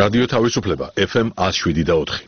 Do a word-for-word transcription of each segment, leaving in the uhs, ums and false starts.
რადიო თავისუფლება ეფ ემ one oh seven და four.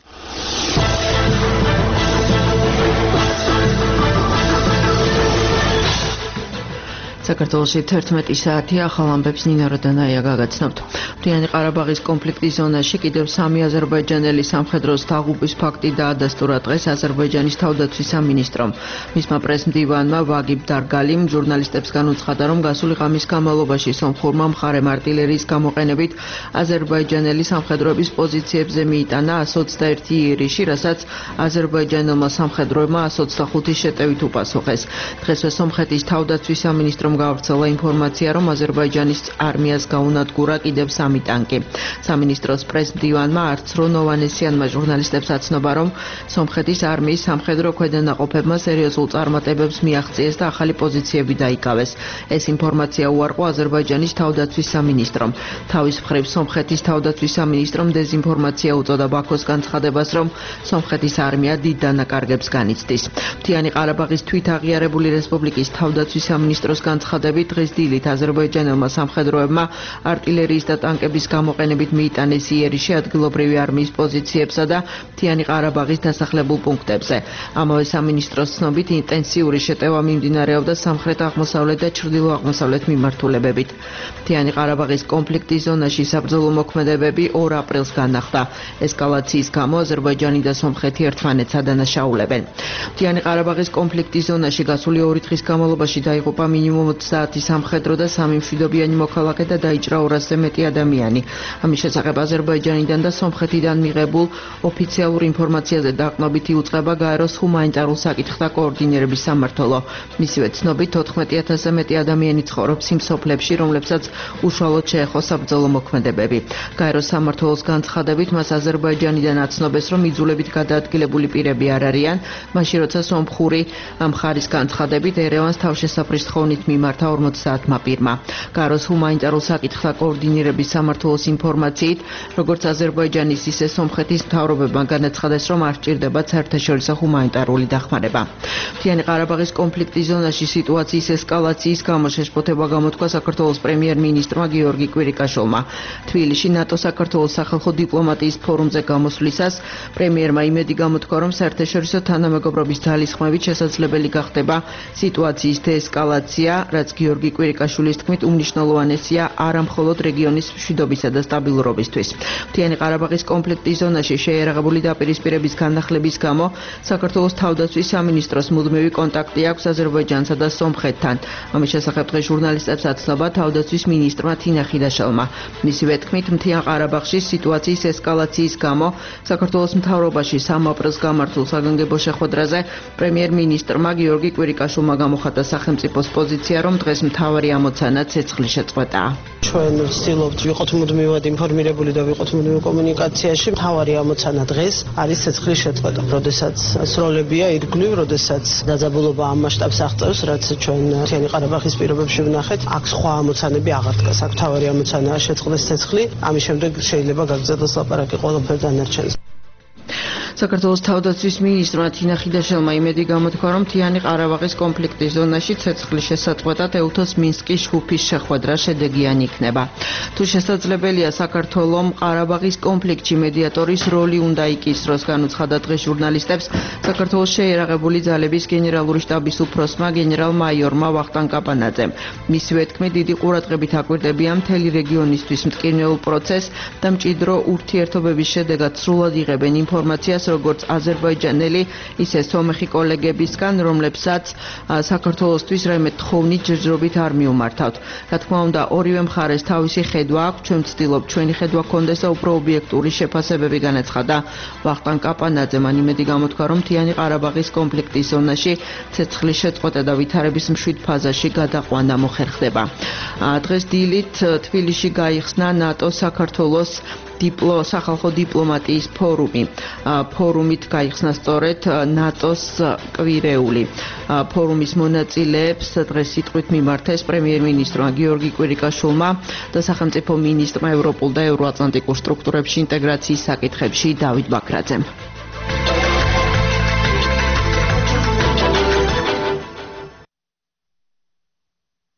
საქართველოში თერთმეტი საათი ახალ ამბებს ნინა როდანაია გაგაცნობთ. მთიანი ყარაბაღის კონფლიქტის ზონაში კიდევ სამი აზერბაიჯანელი სამხედროს დაღუპვის ფაქტი დაადასტურა დღეს აზერბაიჯანის თავდაცვის სამინისტრომ. მისმა პრესმდივანმა ვაგიბ დარგალიმ ჟურნალისტებსგან უცხადა, რომ გასული ღამის განმავლობაში სომხურმა მხარემ არტილერიის გამოყენებით აზერბაიჯანელი სამხედროების პოზიციებზე მიიტანა one hundred twenty-one იერიში, რასაც აზერბაიჯანელმა სამხედროებმა one hundred twenty-five შეტევით უპასუხეს. დღესვე სომხეთის თავდაცვის სამინისტრომ გავრცელა ინფორმაცია, რომ აზერბაიჯანის არმიას გაუნადგურა კიდევ სამი ტანკი. სამინისტროს პრესმდივანმა არცრო ნოვანესიანმა ჟურნალისტებს აცნობა, რომ სომხეთის არმიის სამხედრო ქვედანაყოფებმა სერიოზულ წარმატებებს მიაღწიეს და ახალი პოზიციები დაიკავეს. ეს ინფორმაცია უარყო აზერბაიჯანის თავდაცვის სამინისტრომ. თავის მხრივ სომხეთის თავდაცვის სამინისტრომ დეზინფორმაცია უწოდა ბაქოს განცხადებას, რომ სომხეთის არმია დიდ დანაკარგებს განიცდის. მთიანი ყარაბაღის თვითაღიარებული რესპუბლიკის თავდაცვის სამინისტროს განცხადებით დღეს დილით აზერბაიჯანელმა სამხედროებმა არტილერიის და ტანკების გამოყენებით მიიტანეს იერიში ადგილობრივი არმიის პოზიციებსა და მთიანი ყარაბაღის დასახლებულ პუნქტებზე. ამავე სამინისტროს ცნობით ინტენსიური შეტევა მიმდინარეობდა სამხრეთ-აღმოსავლეთ და ჩრდილო-აღმოსავლეთ მიმართულებებით. მთიანი ყარაბაღის კონფლიქტის ზონაში საბრძოლო მოქმედებები ორ აპრილს განახლდა. ესკალაციის გამო აზერბაიჯანი და სომხეთი ერთმანეთს ადანაშაულებენ. მთიანი ყარაბაღის კონფლიქტის ზონაში გასული ორი დღის განმავლობაში დაიღუპა მინიმუმ ოცდაათი სამხედრო და სამი მშვიდობიანი მოქალაქე და დაიჭრა ორასზე მეტი ადამიანი. ამის შესახებ აზერბაიჯანიდან და სომხეთიდან მიღებულ ოფიციალურ ინფორმაციაზე დაყრდნობით იუწყება გაეროს ჰუმანიტარულ საკითხთა კოორდინირების სამმართველო. მისივე ცნობით თოთხმეტი ათასზე მეტი ადამიანი ცხოვრობს იმ სოფლებში, რომლებსაც უშუალოდ შეეხო საბრძოლო მოქმედებები. გაეროს სამმართველოს განცხადებით მას აზერბაიჯანიდან აცნობეს, რომ იძულებით გადაადგილებული პირები არ არიან, მაშინ როცა სომხური მხარის განცხადებით ერევანს თავშესაფრის თხოვნით მიმართა ორმოცდაათმა პირმა. გაეროს ჰუმანიტარულ საკითხთა კოორდინირების სამმართველოს ინფორმაციით, როგორც აზერბაიჯანის, ისე სომხეთის მთავრობებმა განაცხადეს, რომ არ სჭირდებათ საერთაშორისო ჰუმანიტარული დახმარება. მთიანი ყარაბაღის კონფლიქტის ზონაში სიტუაციის ესკალაციის გამო შეშფოთება გამოთქვა საქართველოს პრემიერ-მინისტრმა გიორგი კვირიკაშვილმა. თბილისში ნატო-საქართველოს სახალხო დიპლომატიის ფორუმზე გამოსვლისას პრემიერმა იმედი გამოთქვა, რომ საერთაშორისო თანამეგობრობის ძალისხმევით შესაძლებელი გახდება სიტუაციის დეესკალაცია, რაც გიორგი კვირიკაშვილის თქმით უმნიშვნელოვანესია არა მხოლოდ რეგიონის მშვიდობისა და სტაბილურობისთვის. მთიანი ყარაბაღის კონფლიქტის ზონაში შეიარაღებული დაპირისპირების განახლების გამო საქართველოს თავდაცვის სამინისტროს მუდმივი კონტაქტი აქვს აზერბაიჯანსა და სომხეთთან. ამის შესახებ დღეს ჟურნალისტებს აცნობა თავდაცვის მინისტრმა თინა ხიდაშელმა. მისივე თქმით, მთიან ყარაბაღში სიტუაციის ესკალაციის გამო საქართველოს მთავრობაში სამი აპრილს გამართულ საგანგებო შეხვედრაზე პრემიერ-მინისტრმა გიორგი კვირიკაშვილმა გამოხატა სახელმწიფოს პოზიცია, რომ დღეს მთავარი ამოცანა ცეცხლის შეწყვეტაა. ჩვენ ვცდილობთ ვიყოთ მუდმივად ინფორმირებული და ვიყოთ მუდმივ კომუნიკაციაში. მთავარი ამოცანა დღეს არის ცეცხლის შეწყვეტა. როდესაც სროლებია ირგვლივ, როდესაც დაძაბულობა ამ მასშტაბს აღწევს, რაც ჩვენ მთიანი ყარაბაღის პირობებში ვნახეთ, აქ სხვა ამოცანები აღარ დგას. აქ მთავარი ამოცანაა შეწყდეს ცეცხლი, ამის შემდეგ შეიძლება გაგრძელდეს ლაპარაკი ყველაფერ დანარჩენს. საქართველოს თავდაცვის მინისტრმა თინა ხიდაშელმა იმედი გამოთქვა, რომ მთიანი ყარაბაღის კონფლიქტის ზონაში ცეცხლის შესაწყვეტად ეუთოს მინსკის ჯგუფის შეხვედრა შედეგიანი იქნება. თუ შესაძლებელია საქართველომ ყარაბაღის კონფლიქტში მედიატორის როლი უნდა იკისროს, განუცხადა დღეს ჟურნალისტებს საქართველოს შეიარაღებული ძალების გენერალური შტაბის უფროსმა გენერალ-მაიორმა ვახტანგ კაპანაძემ. მისივე თქმით, დიდი ყურადღებით აკვირდებიან მთელი რეგიონისთვის მტკივნეულ პროცესს და მჭიდრო ურთიერთობების შედეგად სრულად იღებენ ინფორმაციას როგორც აზერბაიჯანელი, ისე სომეხი კოლეგებისგან, რომლებსაც საქართველოსთვის რაიმე თხოვნით ჯერჯერობით არ მიუმართავთ. რა თქმა უნდა, ორივე მხარეს თავისი ხედვა აქვს, ჩვენ ვცდილობთ ჩვენი ხედვა გქონდეს და უფრო ობიექტური შეფასებები განაცხადა ვახტანგ კაპანაძე. მან იმედი გამოთქვა, რომ მთიანი ყარაბაღის კონფლიქტის ზონაში ცეცხლის შეწყვეტა და ვითარების მშვიდ ფაზაში გადაყვანა მოხერხდება. დღეს დილით თბილისში გაიხსნა ნატო-საქართველოს დიპლო სახალხო დიპლომატიის ფორუმი. ფორუმით გაიხსნა სწორედ ნატოს კვირეული. ფორუმის მონაწილეებს დღეს სიტყვით მიმართეს პრემიერ-მინისტრმა გიორგი კვირიკაშვილმა და სახელმწიფო მინისტრმა ევროპულ და ევროატლანტიკურ სტრუქტურებში ინტეგრაციის საკითხებში დავით ბაქრაძემ.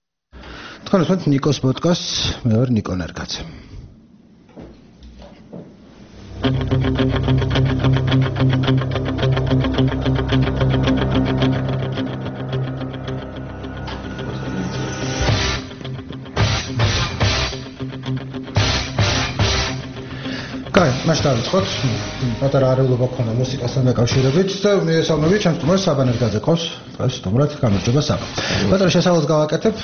თქვენ უსმენთ ნიკოს პოდკასტს, მე ვარ ნიკო ნერგაძე. მაშ დავიწყოთ. პატარა არეულობა ქონა მუსიკასთან დაკავშირებით და მიესალმებით ჩემს სტუმარს საბან ერგაძე ყავს. დღეს სტუმრად გამარჯობა საბა. პატარა შესავალს გავაკეთებ.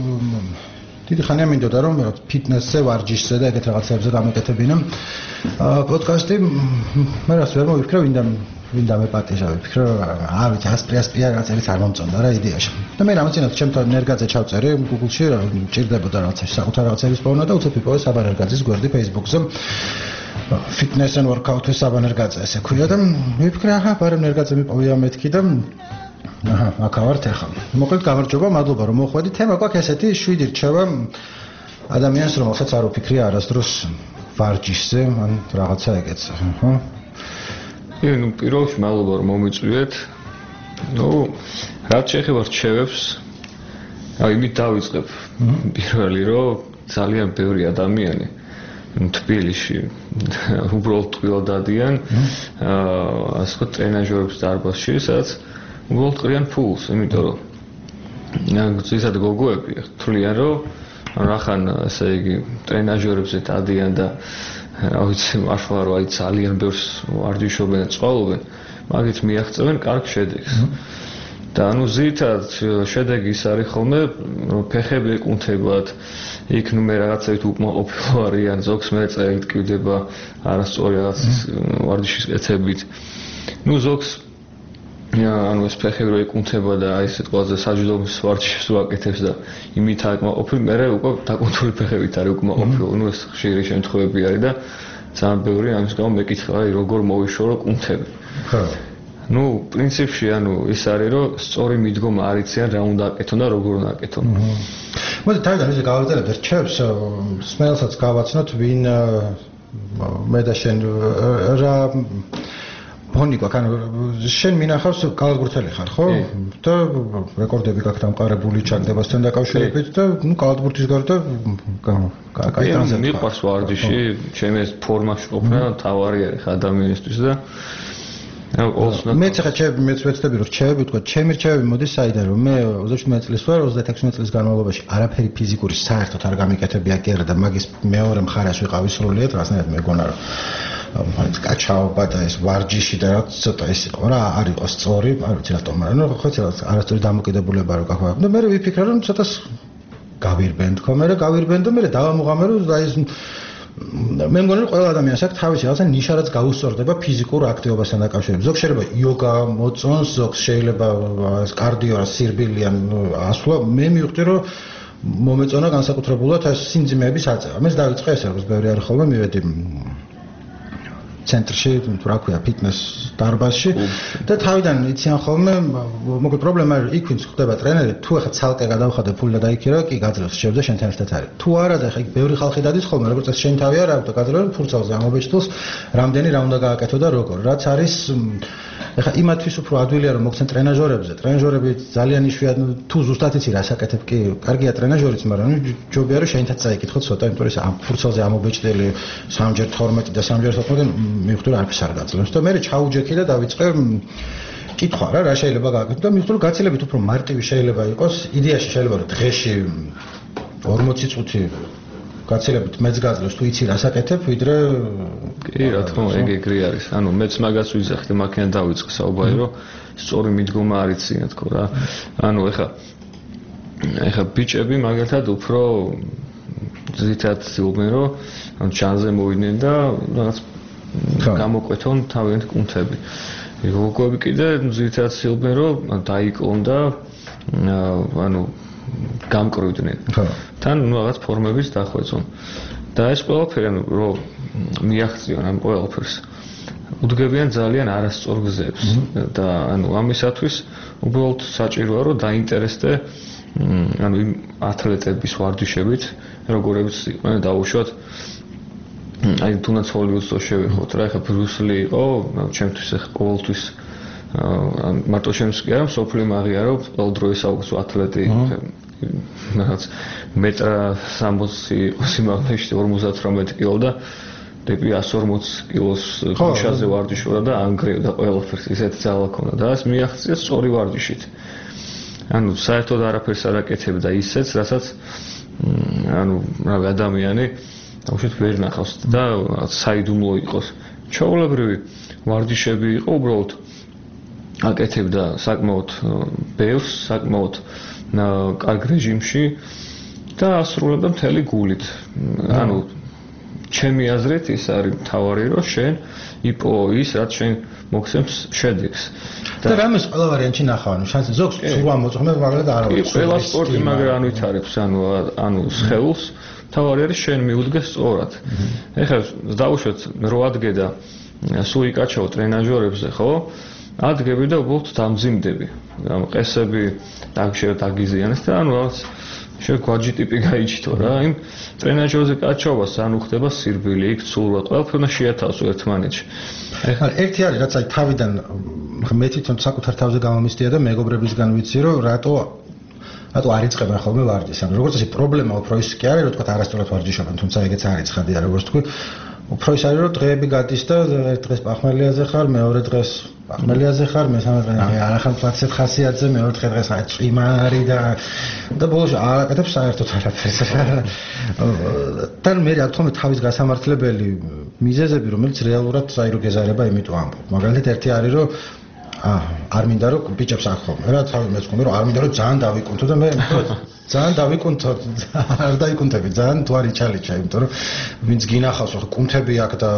დიდი ხანია მინდოდა რომ ფიტნესზე, ვარჯიშზე და ეგეთ რაღაცებზე დამეკეთებინა პოდკასტი. მე რას ვერ მოვიფიქრე, ვინდა ვინდა მეპატიჟა ვიფიქრე, აა ვიცი, ასპრი ასპრი რაღაცები არ მომწონდა რა იდეაში. და მე რამოცინად ჩემთან ერგაძე ჩავწერე Google-ში, მჭირდებოდა რაღაცა საკუთარ რაღაცების პოვნა და უცებ ვიპოვე საბან ერგაძის გვერდი Facebook-ზე. Fitness and workout with საბან ერგაძე ესე ქვია და ვიფიქრე, აჰა, ბარემ ერგაძე მიპოვია მეთქი და აჰა, აკავართ ახლა. მოკლედ გამარჯობა, მადლობა რომ მოხვედი. თემა გვაქვს ესეთი, შვიდი რჩევა ადამიანს, რომელსაც არ უფიქრია არასდროს ვარჯიშზე, ან რაღაცა ეგეთზე, ხო? ე, ნუ პირველში მადლობა რომ მომიწვიეთ. ნუ რაც შეეხება რჩევებს, აი იმით დავიწყებ. პირველი რომ ძალიან ბევრი ადამიანი თბილისში უბრალოდ ტყილა დადიან, აა ასე ვთქვათ, ტრენაჟერების დარბაზში, სადაც უბრალოდ ყრიან ფულს, იმიტომ რომ ზუსტად გოგოები თვლიან რომ რახან ესე იგი ტრენაჟერებზე დადიან და რა ვიცი მართლა რომ აი ძალიან ბევრს ვარჯიშობენ და წყალობენ, მაგით მიაღწევენ კარგ შედეგს. და ანუ ზითად შედეგი ის არის ხოლმე რომ ფეხები ეკუნთებათ, იქ ნუ მე რაღაცებით უკმაყოფილო არიან, ზოგს მე წერით კიდება არასწორი რაღაც ვარჯიშის კეთებით. ნუ ზოგს ანუ ეს ფეხები რო ეკუნთება და აი ესეთ ყველაზე საჯდომის ვარჯიშს ვაკეთებს და იმით აკმაყოფილ, მე უკვე დაკუნთული ფეხებით არის უკმაყოფილო. ნუ ეს ხშირი შემთხვევები არის და ძალიან ბევრი ამის გამო მეკითხა, აი როგორ მოვიშორო კუნთები. ხო. ნუ პრინციპში ანუ ის არის რომ სწორი მიდგომა არ იციან რა უნდა აკეთონ და როგორ უნდა აკეთონ. მოდი თავიდან ისე გავაგზავნოთ რჩევს, სმელსაც გავაცნოთ ვინ მე და შენ რა ფონი გვაქვს, ანუ შენ მინახავს კალათბურთელი ხარ, ხო? და რეკორდები გაქვს დამყარებული ჩაგდებასთან დაკავშირებით და ნუ კალათბურთის გარდა კაი ტრანზიტი. მიყვარს ვარჯიში, ჩემი ეს ფორმაში ყოფნა თავარი არის ადამიანისთვის და მეც ხა ჩემი მეც ვეცდები რომ რჩევები ვთქვა, ჩემი რჩევები მოდის საიდან რომ მე ოცდაშვიდმეტი წლის ვარ, ოცდაექვსი წლის განმავლობაში არაფერი ფიზიკური საერთოდ არ გამიკეთებია გერა და მაგის მეორე მხარეს ვიყავი სრულიად, რაღაცნაირად მეგონა რომ აი კაჩაობა და ეს ვარჯიში და რაც ცოტა ის იყო რა, არ იყო სწორი, არ ვიცი რატომ, მაგრამ ხო ცოტა არასწორი დამოკიდებულება რო გაქვს. და მე ვიფიქრე რომ ცოტა გავირბენ თქო, მე გავირბენ და მე დავამოღამე რომ აი ეს მე მგონი რომ ყველა ადამიანს აქვს თავისი რაღაცა ნიშა, რაც გაუსწორდება ფიზიკურ აქტივობასთან დაკავშირებით. ზოგ შეიძლება იოგა მოწონს, ზოგ შეიძლება კარდიო, სირბილი ან ასვლა. მე მივხვდი რომ მომეწონა განსაკუთრებულად ეს სიმძიმეების აწევა. მე დავიწყე ესე როგორც ბევრი არის ხოლმე, მივედი ცენტრში, რა ქვია, ფიტნეს დარბაზში და თავიდან იციან ხოლმე, მოკლედ პრობლემა არის იქ ვინც ხდება ტრენერი, თუ ახლა ცალკე გადავხადე ფული და დაიქირო, კი გაძლევს შევდა შენთან ერთად არის. თუ არა და ახლა იქ ბევრი ხალხი დადის ხოლმე, როგორც ეს შენ თავი არ აქვს და გაძლევს ფურცალზე ამობეჭდოს, რამდენი რა უნდა გააკეთო და როგორ. რაც არის ახლა იმათვის უფრო ადვილია რომ მოგცენ ტრენაჟერებზე. ტრენაჟერები ძალიან იშვიათი, თუ ზუსტად იცი რა საკეთებ, კი, კარგია ტრენაჟერიც, მაგრამ ჯობია რომ შენთან წაიკითხო ცოტა, იმიტომ რომ ამ ფურცალზე ამობეჭდელი სამჯერ თორმეტი და სამჯერ თოთხმეტი მივხვდი რომ არაფერს არ გაძლევს და მე ჩაუჯექი და დავიწყე კითხვა რა რა შეიძლება გააკეთო და მივხვდი რომ გაცილებით უფრო მარტივი შეიძლება იყოს. იდეაში შეიძლება რომ დღეში ორმოცი წუთი გაცილებით მეც გაძლევს თუ იცი რა საკეთებ, ვიდრე კი რა თქმა უნდა ეგ ეგრე არის. ანუ მეც მაგას ვიზახდი, მაქიდან დავიწყე საუბარი რომ სწორი მიდგომა არ იციან თქო რა. ანუ ეხა ეხა ბიჭები მაგალითად უფრო ზითად ცდილობენ რომ ანუ ჩანზე მოვიდნენ და რაღაც გამოკვეთონ თავიანთი კუნთები. გოგოები კიდე ზითად ცდილობენ რომ დაიკლონ და ანუ გამკრვიდნენ. თან რაღაც ფორმების დახვეწონ. და ეს ყველაფერი ანუ რომ მიაღწიონ ამ ყველაფერს. უდგებიან ძალიან არასწორ გზებს და ანუ ამისათვის უბრალოდ საჭიროა რომ დაინტერესდე ანუ იმ ათლეტების ვარჯიშებით, როგორებიც იყვნენ დაუშვათ. აი თუნდაც ჰოლივუდს შევეხოთ რა, ეხა ბრუსლი იყო, ჩემთვის ეხა ყოველთვის მარტო ჩემს კი არა, სოფლი მაღია რომ ყოველ დროის აუგუსტო ათლეტი რაღაც მეტრ სამოცი სიმაღლეში ორმოცდათვრამეტი კილო და დები εκατს ორმოცი კილოს გუშაზე ვარჯიშობდა და ანგრევდა ყველაფერს, ისეთი ძალა ჰქონდა და ეს მიაღწია სწორი ვარჯიშით. ანუ საერთოდ არაფერს არ აკეთებდა ისეც, რასაც ანუ რა ადამიანი დაუშვათ ვერ ნახავს და საიდუმლო იყოს. ჩვეულებრივი ვარჯიშები იყო უბრალოდ აკეთებდა საკმაოდ ბევრს, საკმაოდ კარგ რეჟიმში და ასრულებდა მთელი გულით. ანუ ჩემი აზრით ის არის მთავარი, რომ შენ იპო ის, რაც შენ მოგცემს შედეგს. და რამეს ყველა ვარიანტი ნახავ, ანუ შანსი ზოგს სულ ამოწმებ, მაგრამ არ არის. ყველა სპორტი მაგრამ არ ვითარებს, ანუ ანუ სხეულს, მთავარი არის შენ მიუდგეს სწორად. ეხლა დავუშვათ რო ადგედა სულ იკაჩაო ტრენაჟორებზე, ხო? ადგები და უბრალოდ დამძიმდები. ამ ყესები დაგშევ დაგიზიანეს და ანუ რაღაც შეგვაჯი ტიპი გაიჩიტო რა. იმ ტრენაჟორზე კაჩაობას ან უხდება სირბილი, იქ ცურვა, ყველაფერი უნდა შეათავსო ერთმანეთში. ეხლა ერთი არის რაც აი თავიდან მე თვითონ საკუთარ თავზე გამომისდია და მეგობრებისგან ვიცი რომ რატო რატო არ იწყებენ ხოლმე ვარჯიშს. ანუ როგორც ეს პრობლემა უფრო ის კი არის, რომ თქვა არასწორად ვარჯიშობენ, თუმცა ეგეც არის ცხადია, როგორც თქვი. უფრო ის არის რომ დღეები გადის და ერთ დღეს პახმელიაზე ხარ, მეორე დღეს პახმელიაზე ხარ, მესამე დღეს არახან ფლაცეთ ხასიათზე, მეორე დღეს აი წვიმარი და და ბოლოს არ აკეთებს საერთოდ არაფერს. და მე რა თქმა უნდა თავის გასამართლებელი მიზეზები, რომელიც რეალურად აი რო გეზარება, იმიტომ ამბობ. მაგალითად ერთი არის რომ არ მინდა რომ ბიჭებს ახხომ. რა თავი მეც მგონი რომ არ მინდა რომ ძალიან დავიკუნთო და მე ძალიან დავიკუნთო, არ დაიკუნთები, ძალიან თუ არ იჩალიჩა, იმიტომ რომ ვინც გინახავს ხო კუნთები აქ და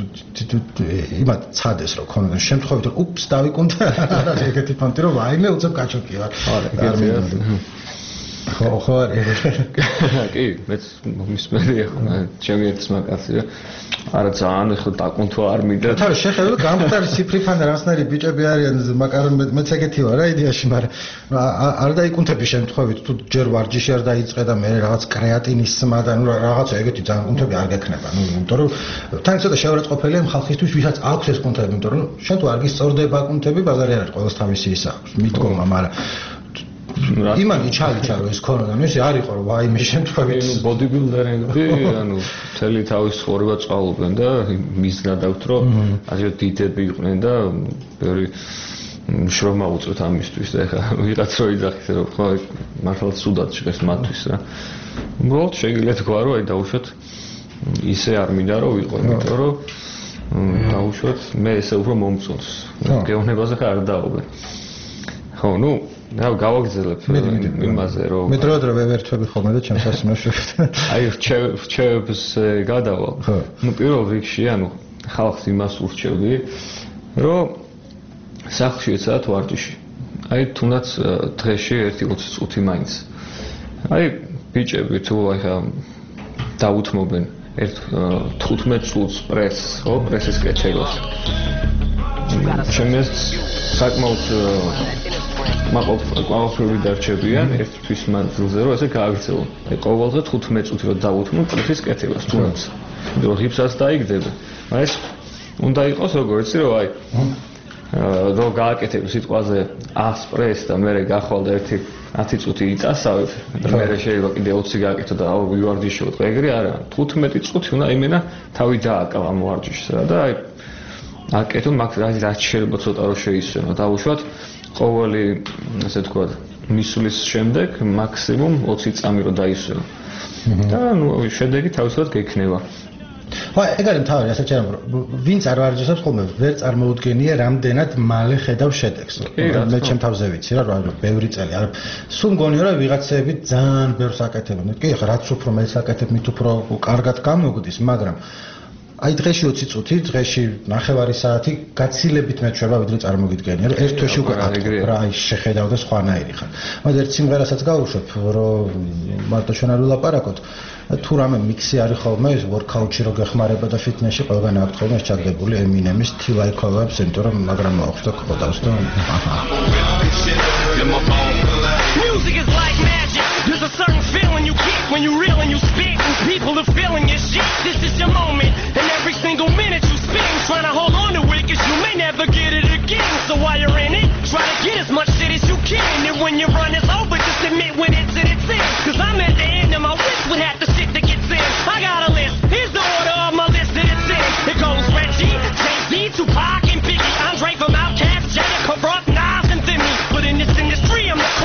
იმათ ცადეს რომ ქონოდა შემთხვევით რომ უპს დავიკუნთე, არა ეგეთი ფანტი რომ ვაიმე უცებ კაჩოკი ვარ. არ მინდა. ხო ხო კი მეც მისმენია ხოლმე ჩემი ერთის მაგაცი რა არა ძალიან ხო დაკუნთვა არ მინდა თავი შეხედე რომ გამختარი ციფრიფან რასნაირი ბიჭები არიან მაგრამ მეც ეგეთი ვარ რა იდეაში მაგრამ არ დაიკუნთები შემთხვევით თუ ჯერ ვარჯიში არ დაიწყე და მე რაღაც კრეატინის სმა და ნუ რაღაცა ეგეთი ძალიან კუნთები არ გექნება ნუ იმიტომ რომ თან ცოტა შეურაცხყოფელია იმ ხალხისთვის ვისაც აქვს ეს კუნთები იმიტომ რომ შენ თუ არ გისწორდება კუნთები ბაზარი არ არის ყოველს თავისი ისა მიდგომა მაგრამ იმან იჩალიჩა რომ ეს ქონოდა ნუ ესე არ იყო რომ ვაიმე შემთხვევით ბოდიბილდერები ანუ მთელი თავის ცხოვრება წვალობენ და მიზნად აქვთ რომ ასე დიდები იყვნენ და ბევრი შრომა უწევთ ამისთვის და ეხლა ვიღაც რო იძახის რომ ხო მართლა სუდად შეგეს მათთვის რა უბრალოდ შეგიძლია თქვა რომ აი დაუშვათ ისე არ მინდა რომ ვიყო იმიტომ რომ დაუშვათ მე ესე უფრო მომწონს გეოვნებაზე ხარ არ დაობენ ხო ნუ რა გავაგზავნებ იმაზე რომ მე დროდადრო ვერთვები ხოლმე და ჩემს ასიმოში აი რჩევებს გადავალ ნუ პირველ რიგში ანუ ხალხს იმას ურჩევდი რომ სახლში ეცადათ ვარჯიში აი თუნდაც დღეში ერთი ოცი წუთი მაინც აი ბიჭები თუ აი ხა დაუთმობენ ერთ თხუთმეტ წუთს პრესს ხო პრესის კეთებას ჩემს საკმაოდ მაყურებელი დარჩებიან ერთთვის მანძილზე რომ ესე გააგრძელონ. აი ყოველდღე თხუთმეტ წუთი რომ დავუთმო პრესის კეთებას თუნდაც. იმიტომ რომ ჰიპსაც დაიგდება. აი ეს უნდა იყოს როგორც რომ აი რომ გააკეთებ სიტყვაზე ას პრეს და მე გახვალ და ერთი ათი წუთი იწასავებ და მე შეიძლება კიდე ოცი გააკეთო და აუ ვივარჯიშოთ. ეგრე არა. თხუთმეტი წუთი უნდა იმენა თავი დააკავ ამ ვარჯიშს რა და აი აკეთო მაგ რაც შეიძლება ცოტა რომ შეისვენო. დავუშვათ ყოველი ასე ვთქვათ მისვლის შემდეგ მაქსიმუმ ოცი წამი რომ დაისვენო. და ნუ შედეგი თავისუფლად გექნება. ხო, ეგ არის მთავარი, ასე ჩემ ვინც არ ვარჯიშობს ხოლმე ვერ წარმოუდგენია რამდენად მალე ხედავ შედეგს. მე ჩემ თავზე ვიცი რა, რა ბევრი წელი. არა, სულ მგონია რომ ვიღაცები ძალიან ბევრს აკეთებენ. კი, ხა რაც უფრო მეც აკეთებ, მით უფრო კარგად გამოგდის, მაგრამ აი დღეში ოცი წუთი, დღეში ნახევარი საათი გაცილებით მეჩვევა ვიდრე წარმოგიდგენია, რომ ერთ თვეში უკვე რა აი შეხედავ და სხვანაირი ხარ. მაგრამ ერთ სიმღერასაც გავუშვებ, რომ მარტო ჩვენ არ ვილაპარაკოთ. თუ რამე მიქსი არის ხოლმე ეს ვორკაუტში რო გეხმარება და ფიტნესში ყველგან აქვს ხოლმე ეს ჩაგდებული ემინემის Till I Collapse, იმიტომ რომ მაგრამ მოაქვს და ხოდავს და Music is like magic. There's a certain feeling you get when you reel and you speak and people are feeling your shit. This is your moment and every single minute you spend trying to hold on to it cause you may never get it again. So while you're in it, try to get as much shit as you can. And when your run is over, just admit when it's in its end. Cause I'm at the end of my wish with half the shit that gets in. I got a list, here's the order of my list that it's in. It goes Reggie, Jay-Z, Tupac and Biggie, Andre from Outkast, Jada, Corrupt, Nas and Thimmy. But in this industry I'm the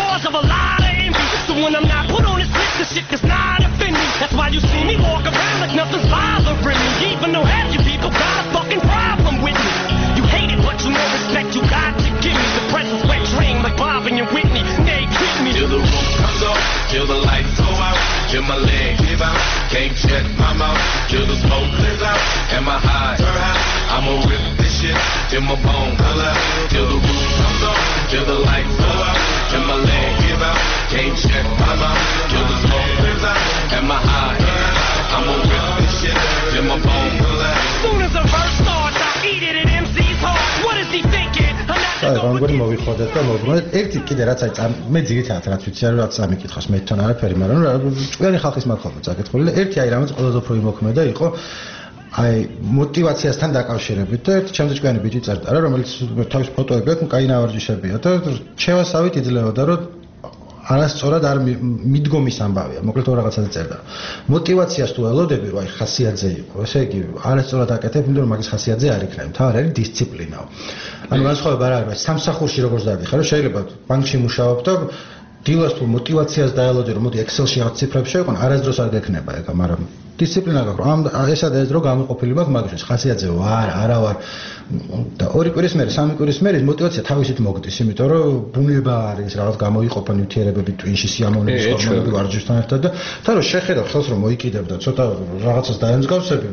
till my bone pull out, till the roof comes on, till the lights go out, till my leg give out, can't check my mouth, till the smoke clears out, and my eye I'ma rip this shit till my bone pull out. Soon as the verse starts, I eat it in M C's heart. What is he thinking? აი, გამგვარი მოვიხოდეთ და მოვბრუნეთ. ერთი კიდე რაც აი, მე ძირითადად რაც ვიცი არა, რაც ამიკითხავს მე თან არაფერი, მაგრამ ჭკვიანი ხალხის მაგხობა წაკითხული და ერთი აი რამაც ყველაზე უფრო იმოქმედა იყო აი мотиваციასთან დაკავშირებით და ერთი ჩემზე ჭკვიანი ბიჭი წერდა რა, რომელიც თავის ფოტოები აქვს, კაი ნავარჯიშებია და ჩევასავით იძლეოდა რომ არასწორად არ მიდგომის ამბავია. მოკლედ ორ რაღაცაზე წერდა. мотиваციას თუ ელოდები, აი ხასიათზე იყო. ესე იგი, არასწორად აკეთებ, იმიტომ რომ მაგის ხასიათზე არ იქნება. თავი არის დისციპლინაო. ანუ განსხვავება არ არის, სამსახურში როგორც დაგიხარ, შეიძლება ბანკში მუშაობ და დილას თუ мотиваციას დაელოდე, რომ მოდი Excel-ში რაღაც ციფრები შევიყვან, არასდროს არ გექნება ეგ, მაგრამ დისციპლინა გაქვს. ამ ესად ეს დრო გამოყოფილი მაქვს მაგის ხასიათზე ვარ, არა ვარ. და ორი კვირის მერე, სამი კვირის მერე мотиваცია თავისით მოგდის, იმიტომ რომ ბუნება არის, რაღაც გამოიყოფა ნივთიერებები ტვინში, სიამოვნების ჰორმონები ვარჯიშთან ერთად და თან რომ შეხედავ ხელს რომ მოიკიდებ და ცოტა რაღაცას დაემსგავსები,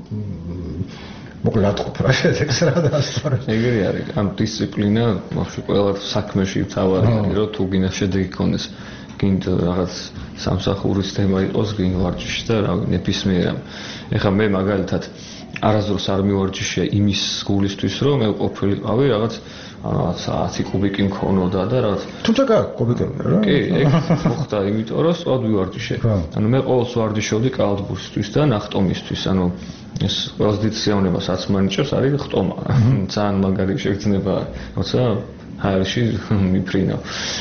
მოკლედ ატყობ რა ეს რა დაასწორე. ეგრე არის, ამ დისციპლინა ბავშვი ყველა საქმეში თავარი არის, რომ თუ გინდა შედეგი გქონდეს. გინდა რაღაც სამსახურის თემა იყოს, გინდა ვარჯიში და რა ნებისმიერ ამ. ეხლა მე მაგალითად არასდროს არ მივარჯიშია იმის გულისთვის, რომ მე ყოფილიყავი რაღაც რაღაც ათი კუბიკი მქონოდა და რაღაც. თუმცა გაქვს კუბიკები რა? კი, ეგ მოხდა, იმიტომ რომ სწორად ვივარჯიშე. ანუ მე ყოველს ვარჯიშობდი კალათბურთისთვის და ნახტომისთვის, ანუ ეს ყველაზე დიდ სიამოვნებას აცმანიჭებს არის ხტომა. ძალიან მაგარი შეგრძნება, როცა ჰაერში მიფრინავ.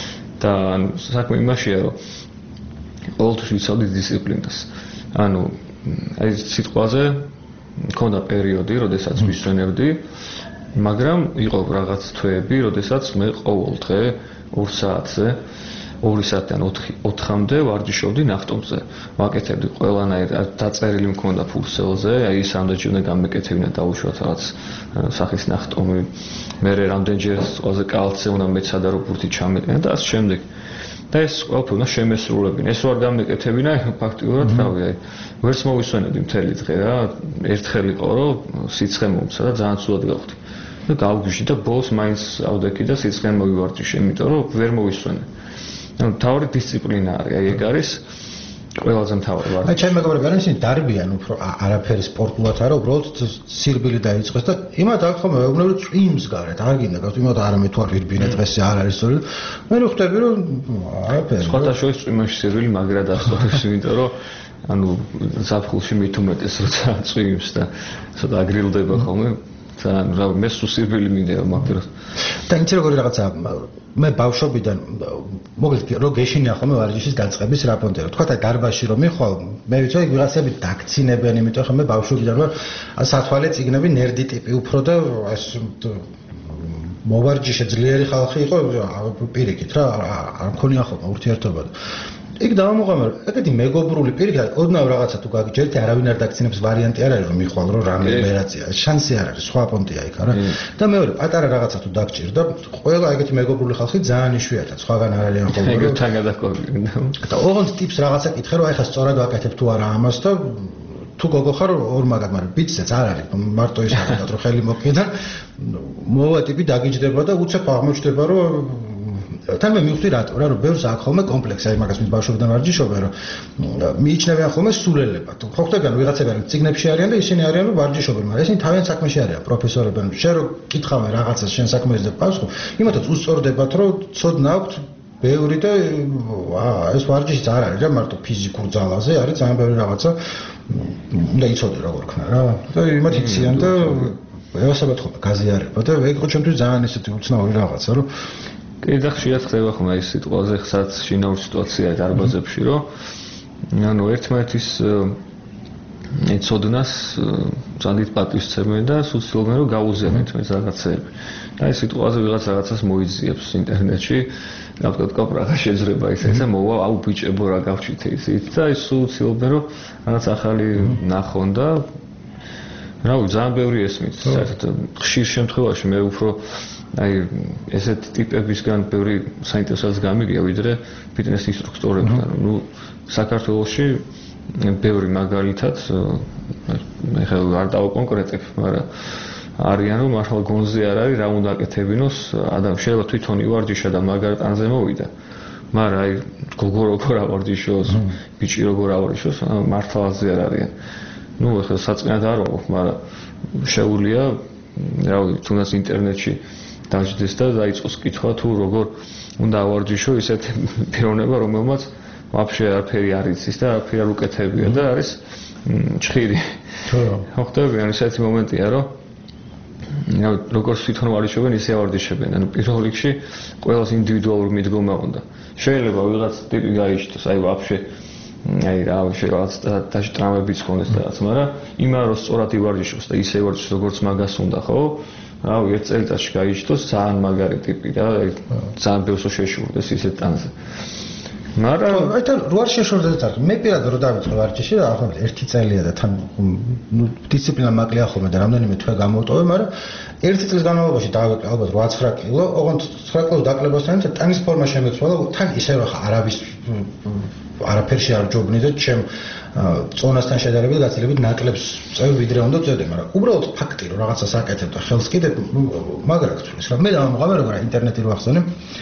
და საქმე იმაშია, რომ ყოველთვის ვიცავდი დისციპლინას. ანუ აი სიტყვაზე მქონდა პერიოდი, როდესაც ვისვენებდი, მაგრამ იყო რაღაც თვეები, როდესაც მე ყოველ დღე ორ საათზე, ორი საათიდან ოთხამდე ვარჯიშობდი ნახტომზე. ვაკეთებდი ყველანაირ დაწერილი მქონდა ფურსელზე, აი ის ამდენჯერ უნდა გამეკეთებინა დაუშვათ რაღაც სახის ნახტომი. მე რამდენჯერ ყველაზე კალათზე უნდა მეცადა რომ ბურთი ჩამეყენა და ასე შემდეგ. და ეს ყველაფერი უნდა შემესრულებინა. ეს ვარ გამეკეთებინა, ფაქტიურად რავი, აი ვერც მოვისვენებდი მთელი დღე რა. ერთხელ იყო რომ სიცხე მომცა და ძალიან ცუდად გავხდი. და გავგვიში და ბოლოს მაინც ავდექი და სიცხე მოვივარჯიშე, იმიტომ რომ ვერ მოვისვენე. ანუ თავი დისციპლინა არის, აი ეგ არის ყველაზე მთავარი ვარ. აი ჩემი მეგობრები არიან ისინი დარბიან უფრო არაფერი სპორტულად არა, უბრალოდ სირბილი დაიწყეს და იმათ აქ ხომ მეუბნები წვიმს გარეთ, არ გინდა გასულ იმათ არა მე თუ არ ვირბინე დღეს არ არის სწორი. მე ხვდები რომ არაფერი. სხვათა შორის წვიმაში სირბილი მაგრად ასწორებს, იმიტომ რომ ანუ ზაფხულში მით უმეტეს როცა წვიმს და ცოტა აგრილდება ხოლმე. ძალიან რა მე სუსირბილი მინდა მაგრამ და იცი როგორი რაღაცა მე ბავშვობიდან მოკლედ რო გეშინია ხოლმე ვარჯიშის გაწყების რაპონტე რა თქვა და დარბაზში რომ მიხვალ მე ვიცი რომ ვიღაცები დაქცინებენ იმიტომ ხომ მე ბავშვობიდან რომ სათვალე ციგნები ნერდი ტიპი უფრო და ეს მოვარჯიშე ძლიერი ხალხი იყო პირიქით რა არ მქონია ხოლმე ურთიერთობა იქ დავამოღამარ, ეგეთი მეგობრული პირიქით, ოდნავ რაღაცა თუ გაგიჯერთ, არავინ არ დაქცინებს ვარიანტი არ არის რომ მიხვალ რომ რამე მერაცია, შანსი არ არის, სხვა პონტია იქ არა. და მეორე პატარა რაღაცა თუ დაგჭირდა, ყველა ეგეთი მეგობრული ხალხი ძალიან იშვიათად, სხვაგან არ არიან ხოლმე. ეგრე თან გადაყვები. და ოღონდ ტიპს რაღაცა კითხე რომ აი ხა სწორად ვაკეთებ თუ არა ამას და თუ გოგო ხარ ორ მაგად, მაგრამ ბიჭსაც არ არის, მარტო ის არის რომ ხელი მოკიდა, მოვა ტიპი დაგიჯდება და უცებ აღმოჩნდება რომ თან მე მივხვდი რატო რა რომ ბევრს აქვს ხოლმე კომპლექსი აი მაგას მის ბავშვობიდან ვარჯიშობენ რომ მიიჩნევიან ხოლმე სულელებად ხო ხდებიან ვიღაცები ციგნებში არიან და ისინი არიან რომ ვარჯიშობენ მაგრამ ისინი თავიანთ საქმეში არიან პროფესორები შენ რო კითხავენ რაღაცას შენ საქმეზე პასუხ იმათაც უსწორდებათ რომ ცოდნა აქვთ ბევრი და ეს ვარჯიშიც არ არის რა მარტო ფიზიკურ ძალაზე არის ძალიან ბევრი რაღაცა უნდა იცოდე როგორ ქნა რა და იმათ იციან და ევასებათ ხოლმე გაზიარება და ეგ იყო ჩემთვის ძალიან ისეთი უცნაური რაღაცა რომ კი და ხშირად ხდება ხოლმე ის სიტყვაზე ხსაც შინაური სიტუაციაა დარბაზებში რომ ანუ ერთმანეთის ეცოდნას ძალიან პატივისცემენ და სულ ცდილობენ რომ გაუზიაროთ ეს რაღაცები და ეს სიტყვაზე ვიღაც რაღაცას მოიძიებს ინტერნეტში ნაკოტკოპ რაღაც შეძრება ის ესე მოვა აუ ბიჭებო რა გავჩით ისიც და ის სულ ცდილობენ რომ რაღაც ახალი ნახონ და რავი ძალიან ბევრი ესმით საერთოდ ხშირ შემთხვევაში მე უფრო აი ესეთ ტიპებისგან ბევრი საინტერესოც გამიგია ვიდრე ფიტნეს ინსტრუქტორებთან. ნუ საქართველოში ბევრი მაგალითად მე ხელ არ დავაკონკრეტებ, მაგრამ არიან რომ მართლა გონზე არ არის რა უნდა აკეთებინოს ადამი შეიძლება თვითონ ივარჯიშა და მაგარ ტანზე მოვიდა მაგრამ აი გოგო როგორ ავარჯიშოს ბიჭი როგორ ავარჯიშოს მართლაზე არ არიან ну ეხლა საწყინად არ ვაქვს მაგრამ შეუულია რა ვიცი თუნდაც ინტერნეტში დაждდეს და დაიწყოს კითხვა თუ როგორ უნდა ავარჯიშო ისეთ პიროვნება რომელმაც вообще არაფერი არ იცის და არაფერი არ უკეთებია და არის ჭხირი ხო ხო ხდება ან ესეთი მომენტია რომ რა როგორ თვითონ ვარჯიშობენ ისე ავარჯიშებენ ანუ პირველ რიგში ყველას ინდივიდუალური მიდგომა უნდა შეიძლება ვიღაც ტიპი გაიჩნდეს აი вообще აი რა შეიძლება დაჟტრამებიც ხონდეს და რაც მაგრამ იმან რომ სწორად ივარჯიშოს და ისე ივარჯიშოს როგორც მაგას უნდა ხო რავი ერთ წელიწადში გაიჩნდეს ძალიან მაგარი ტიპი და ძალიან ბევრს შეშურდეს ისეთ ტანზე მაგრამ აი თან როარ შეშორდეს და მე პირადად რო დავიწყე ვარჯიში და ახლა ერთი წელია და თან ნუ დისციპლინა მაკლია ხოლმე და რამდენიმე თვე გამოვტოვე მაგრამ ერთი წლის განმავლობაში დავიწყე ალბათ რვაცხრა კილო ოღონდ ცხრა კილოს დაკლებასთან ტანის ფორმა შემეცვალა თან ისე რომ არავის არაფერში არ ჯობნი და ჩემ წონასთან შედარებით გაცილებით ნაკლებს წევი ვიდრე უნდა წევდე მაგრამ უბრალოდ ფაქტი რომ რაღაცას აკეთებ და ხელს კიდე მაგრა გწვლის რა მე დავამოყავე როგორ ინტერნეტი რო ახსენე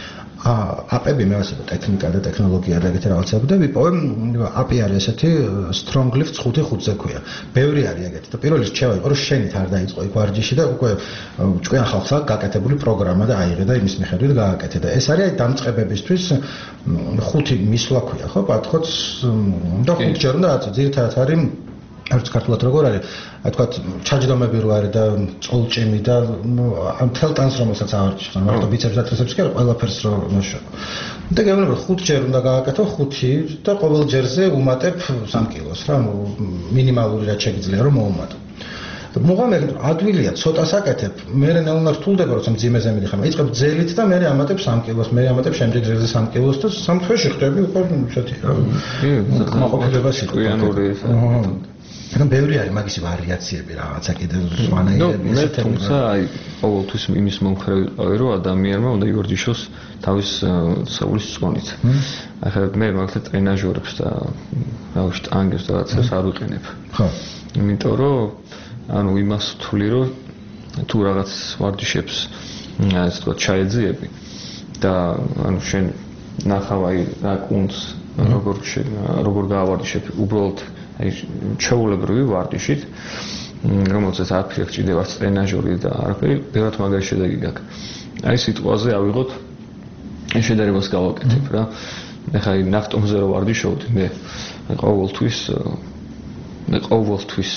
აპები მე ვასება ტექნიკა და ტექნოლოგია და ეგეთი რაღაცები და ვიპოვე აპი არის ესეთი strong lift ხუთი ხუთზე ქვია. ბევრი არის ეგეთი და პირველი რჩევა იყო რომ შენით არ დაიწყო იქ ვარჯიში და უკვე ჭკვიან ხალხს აქვს გაკეთებული პროგრამა და აიღე და იმის მიხედვით გააკეთე და ეს არის დამწყებებისთვის ხუთი მისვლა ქვია ხო პათხოც და ხუთჯერ უნდა აწევ ძირითადად არის არც ქართულად როგორ არის აი თქვა ჩაჯდომები რო არის და წოლჭიმი და ამ თელ ტანს რომელსაც ავარჯიშობ მარტო ბიცეპს და ტრიცეპს კი არა ყველაფერს რო ნაშო და გეუბნები რომ ხუთჯერ უნდა გააკეთო ხუთი და ყოველ ჯერზე უმატებ სამ კილოს რა მინიმალური რაც შეგიძლია რომ მოუმატო მოგამეკ ადვილია ცოტას აკეთებ მე ნელა რთულდება როცა მძიმეზე მიდიხარ იწყებ ძელით და მე ამატებ სამ კილოს მე ამატებ შემდეგ ძელზე სამ კილოს და სამ თვეში ხდები უკვე ისეთი რა მოყოფილება სიტყვიანური და ბევრი არის მაგისი ვარიაციები რაღაცა კიდე ზვანაირები ესეთი თუმცა აი ყოველთვის იმის მომხრე ვიყავი რომ ადამიანმა უნდა ივარჯიშოს თავის საულის წონით ახლა მე მაგალითად ტრენაჟორებს და რა ვიცი ტანგებს და რაღაცას არ ვიყენებ ხო იმიტომ რომ ანუ იმას ვთვლი რომ თუ რაღაც ვარჯიშებს ასე თქვა ჩაეძიები და ანუ შენ ნახავ აი რა კუნძ როგორ როგორ გაავარჯიშებ უბრალოდ აი ჩაულებრივი ვარჯიშით რომელსაც არაფერი გჭირდება ტრენაჟორი და არაფერი ბევრად მაგარი შედეგი გაქვს აი სიტყვაზე ავიღოთ შედარებას გავაკეთებ რა ეხლა აი ნახტომზე რო ვარჯიშობდი მე ყოველთვის მე ყოველთვის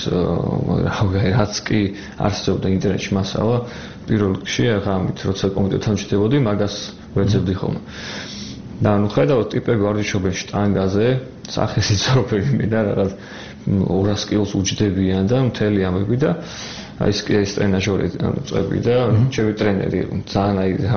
რაღაც კი არსებობდა ინტერნეტში მასალა პირველ რიგში ახლა ამით როცა კომპიუტერთან ვჭდებოდი მაგას ვეძებდი ხოლმე და ნუ ხედავთ ტიპები ვარჯიშობენ შტანგაზე სახეს იცნობები მე და რაღაც ორას კილოს უჯდებიან და მთელი ამები და აი ეს კი ეს ტრენაჟორი წვები და ჩემი ტრენერი ძალიან აი რა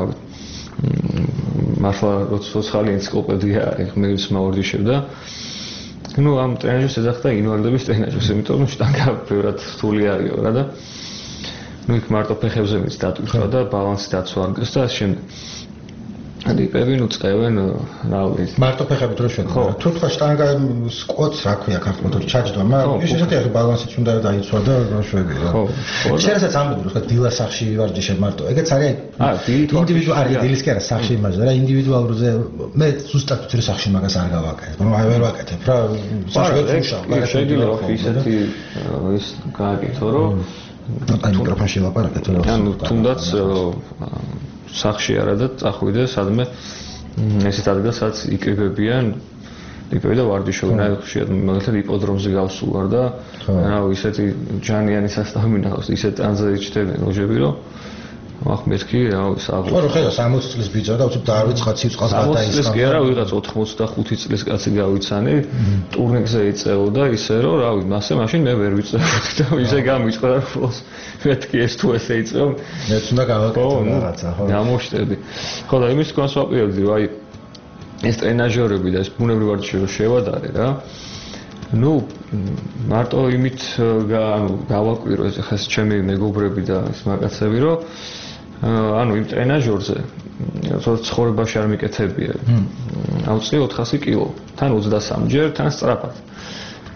მართლა როცა ხალი ენციკლოპედია არის მე ის მოვარჯიშებდა ну ამ ტრენაჟერს ეძახდა ინვალიდების ტრენაჟერს იმიტომ რომ შტანგა ბევრად რთული არისო რა და ну იქ მარტო ფეხებზე მის დატვირთვა და ბალანსი დაცვა არგეს და შემდეგ ტიპები ნუ წევენ რა ვიცი მარტო ფეხებით რო შედგა თუ თქვა შტანგა სკვოტს რა ქვია ქართულად ჩაჯდომა ის ესეთი ახლა ბალანსიც უნდა დაიცვა და შვები რა ხო შეიძლება ამბობ რომ ხა დილა სახში ვარჯიშებ მარტო ეგეც არის აა ინდივიდუალური დილის კი არა სახში იმაზე რა ინდივიდუალურზე მე ზუსტად ვთვლი სახში მაგას არ გავაკეთებ მაგრამ აი ვერ ვაკეთებ რა სახში ვერ ვშავ შეიძლება რომ ისეთი ის გააკეთო რომ აი მიკროფონში ლაპარაკეთ რა ანუ თუნდაც სახში არა და წახვიდე სადმე ესეთ ადგილსაც იკრიბებიან ტიპები და ვარჯიშობენ აი ხშირად მაგალითად იპოდრომზე გავსულ ვარ და რა ისეთი ჯანიანი სასტავი მინახავს ისეთ ტანზე იჭდებიან ლოჟები რომ ახ მეთქი რა საერთოდ ხო ხედა სამოცი წლის ბიჭა და უცებ დაარვიცხა ცივწყალს გადაისხა სამოცი წლის კი არა ვიღაც ოთხმოცდახუთი წლის კაცი გავიცანი ტურნირზე იწეოდა ისე რომ რა ვიცი მასე მაშინ მე ვერ ვიწევდი და ისე გამიწყდა რომ მეთქი ეს თუ ესე იწევ მეც უნდა გავაკეთო რაღაცა ხო გამოშტები ხო და იმის თქოს ვაპირებდი რომ აი ეს ტრენაჟორები და ეს ბუნებრივი ვარჯიშები შევადარე რა ну მარტო იმით ანუ გავაკვირო ეს ხეს ჩემი მეგობრები და ეს მაგაცები რომ ანუ იმ ტრენაჟორზე თორე ცხოვრებაში არ მიკეთებია. ავწი ოთხასი კილო, თან ოცდასამჯერ, თან სწრაფად.